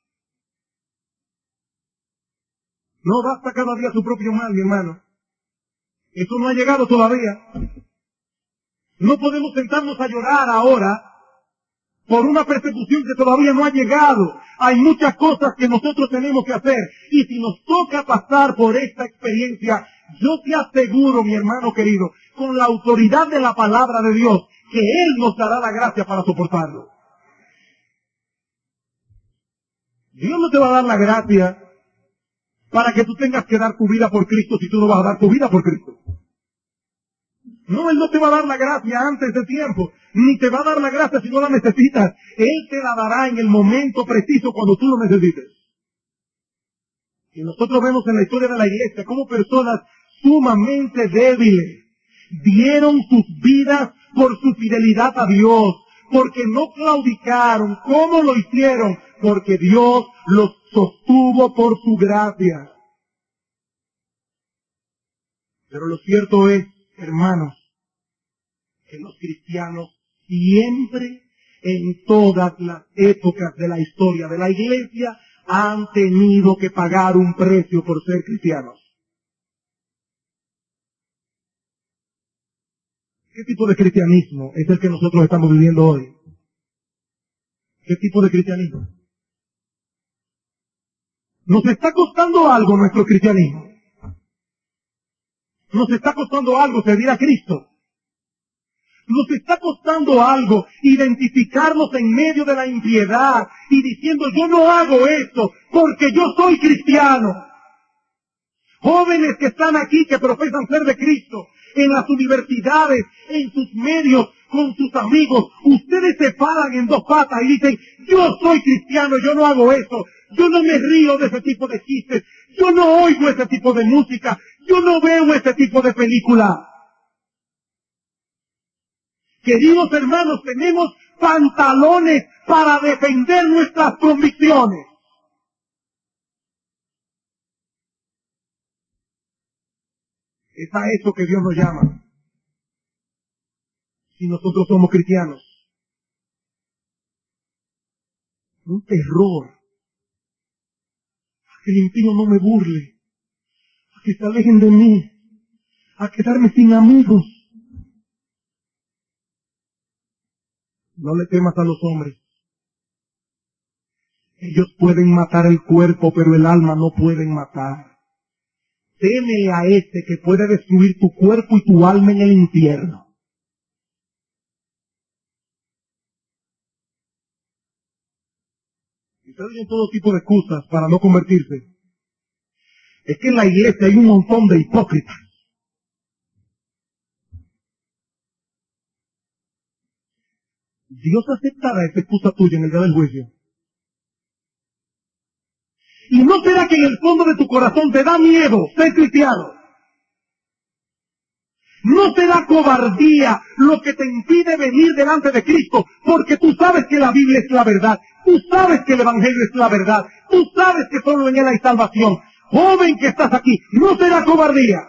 No basta cada día su propio mal, mi hermano. Eso no ha llegado todavía. No podemos sentarnos a llorar ahora por una persecución que todavía no ha llegado. Hay muchas cosas que nosotros tenemos que hacer. Y si nos toca pasar por esta experiencia, yo te aseguro, mi hermano querido, con la autoridad de la palabra de Dios, que Él nos dará la gracia para soportarlo. Dios no te va a dar la gracia para que tú tengas que dar tu vida por Cristo si tú no vas a dar tu vida por Cristo. No, Él no te va a dar la gracia antes de tiempo, ni te va a dar la gracia si no la necesitas. Él te la dará en el momento preciso cuando tú lo necesites. Y nosotros vemos en la historia de la iglesia cómo personas sumamente débiles dieron sus vidas por su fidelidad a Dios, porque no claudicaron. ¿Cómo lo hicieron? Porque Dios los sostuvo por su gracia. Pero lo cierto es, hermanos, que los cristianos siempre, en todas las épocas de la historia de la iglesia, han tenido que pagar un precio por ser cristianos. ¿Qué tipo de cristianismo es el que nosotros estamos viviendo hoy? ¿Qué tipo de cristianismo? Nos está costando algo nuestro cristianismo. Nos está costando algo servir a Cristo. Nos está costando algo identificarnos en medio de la impiedad y diciendo yo no hago esto porque yo soy cristiano. Jóvenes que están aquí que profesan ser de Cristo, en las universidades, en sus medios, con sus amigos, ustedes se paran en dos patas y dicen yo soy cristiano, yo no hago eso, yo no me río de ese tipo de chistes, yo no oigo ese tipo de música, yo no veo ese tipo de película. Queridos hermanos, tenemos pantalones para defender nuestras convicciones. Es a eso que Dios nos llama. Si nosotros somos cristianos. Un terror. A que el impío no me burle. A que se alejen de mí. A quedarme sin amigos. No le temas a los hombres. Ellos pueden matar el cuerpo, pero el alma no pueden matar. Teme a este que puede destruir tu cuerpo y tu alma en el infierno. Y se oyen todo tipo de excusas para no convertirse. Es que en la iglesia hay un montón de hipócritas. Dios aceptará esa excusa tuya en el día del juicio. ¿Y no será que en el fondo de tu corazón te da miedo ser cristiano? ¿No será cobardía lo que te impide venir delante de Cristo? Porque tú sabes que la Biblia es la verdad. Tú sabes que el Evangelio es la verdad. Tú sabes que solo en Él hay salvación. Joven que estás aquí, ¿no será cobardía?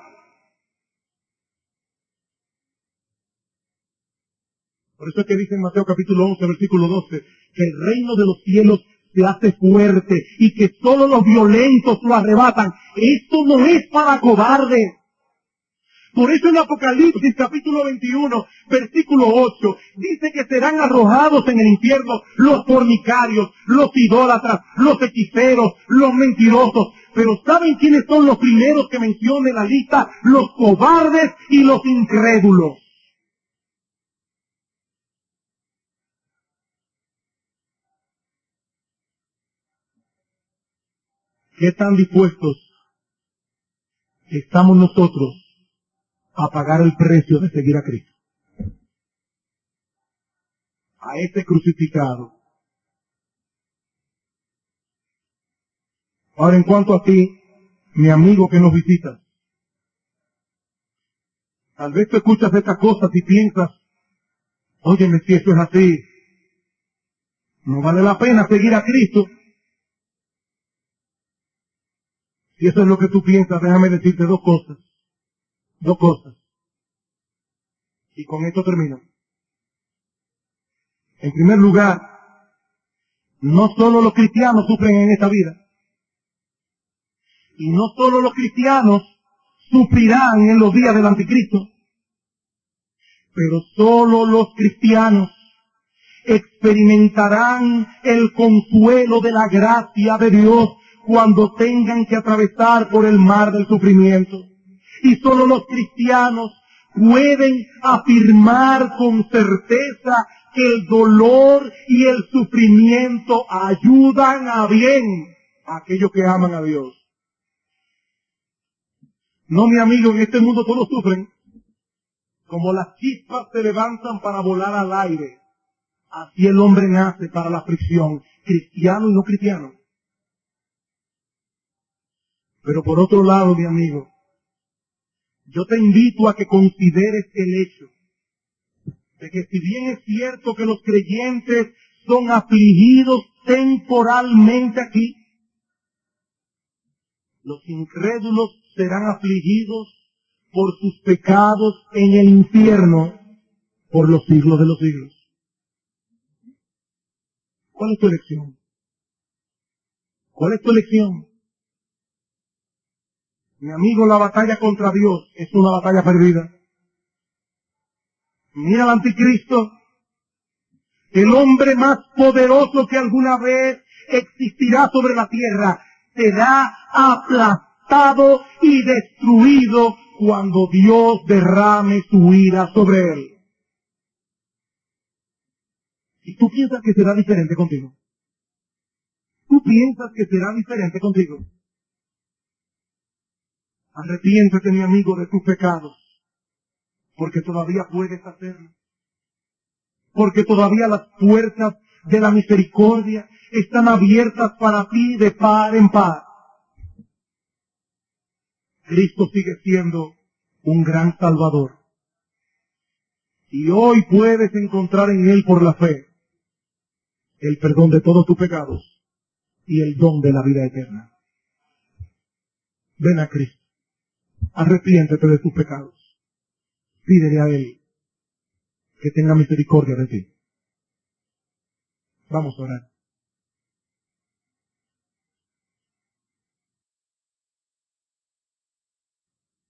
Por eso es que dice en Mateo capítulo once, versículo doce, que el reino de los cielos se hace fuerte y que solo los violentos lo arrebatan. Esto no es para cobardes. Por eso en Apocalipsis capítulo veintiuno, versículo ocho, dice que serán arrojados en el infierno los fornicarios, los idólatras, los hechiceros, los mentirosos. Pero ¿saben quiénes son los primeros que menciona en la lista? Los cobardes y los incrédulos. ¿Qué tan dispuestos estamos nosotros a pagar el precio de seguir a Cristo? A este crucificado. Ahora, en cuanto a ti, mi amigo que nos visita, tal vez tú escuchas estas cosas y piensas, óyeme, si eso es así, no vale la pena seguir a Cristo. Si eso es lo que tú piensas, déjame decirte dos cosas. Dos cosas. Y con esto termino. En primer lugar, no solo los cristianos sufren en esta vida. Y no solo los cristianos sufrirán en los días del anticristo. Pero solo los cristianos experimentarán el consuelo de la gracia de Dios cuando tengan que atravesar por el mar del sufrimiento. Y solo los cristianos pueden afirmar con certeza que el dolor y el sufrimiento ayudan a bien a aquellos que aman a Dios. No, mi amigo, en este mundo todos sufren. Como las chispas se levantan para volar al aire, así el hombre nace para la aflicción, cristiano y no cristiano. Pero por otro lado, mi amigo, yo te invito a que consideres el hecho de que si bien es cierto que los creyentes son afligidos temporalmente aquí, los incrédulos serán afligidos por sus pecados en el infierno por los siglos de los siglos. ¿Cuál es tu elección? ¿Cuál es tu elección? Mi amigo, la batalla contra Dios es una batalla perdida. Mira al anticristo, el hombre más poderoso que alguna vez existirá sobre la tierra, será aplastado y destruido cuando Dios derrame su ira sobre él. ¿Y tú piensas que será diferente contigo? ¿Tú piensas que será diferente contigo? Arrepiéntete, mi amigo, de tus pecados, porque todavía puedes hacerlo. Porque todavía las puertas de la misericordia están abiertas para ti de par en par. Cristo sigue siendo un gran Salvador. Y hoy puedes encontrar en Él por la fe el perdón de todos tus pecados y el don de la vida eterna. Ven a Cristo. Arrepiéntete de tus pecados. Pídele a Él que tenga misericordia de ti. Vamos a orar.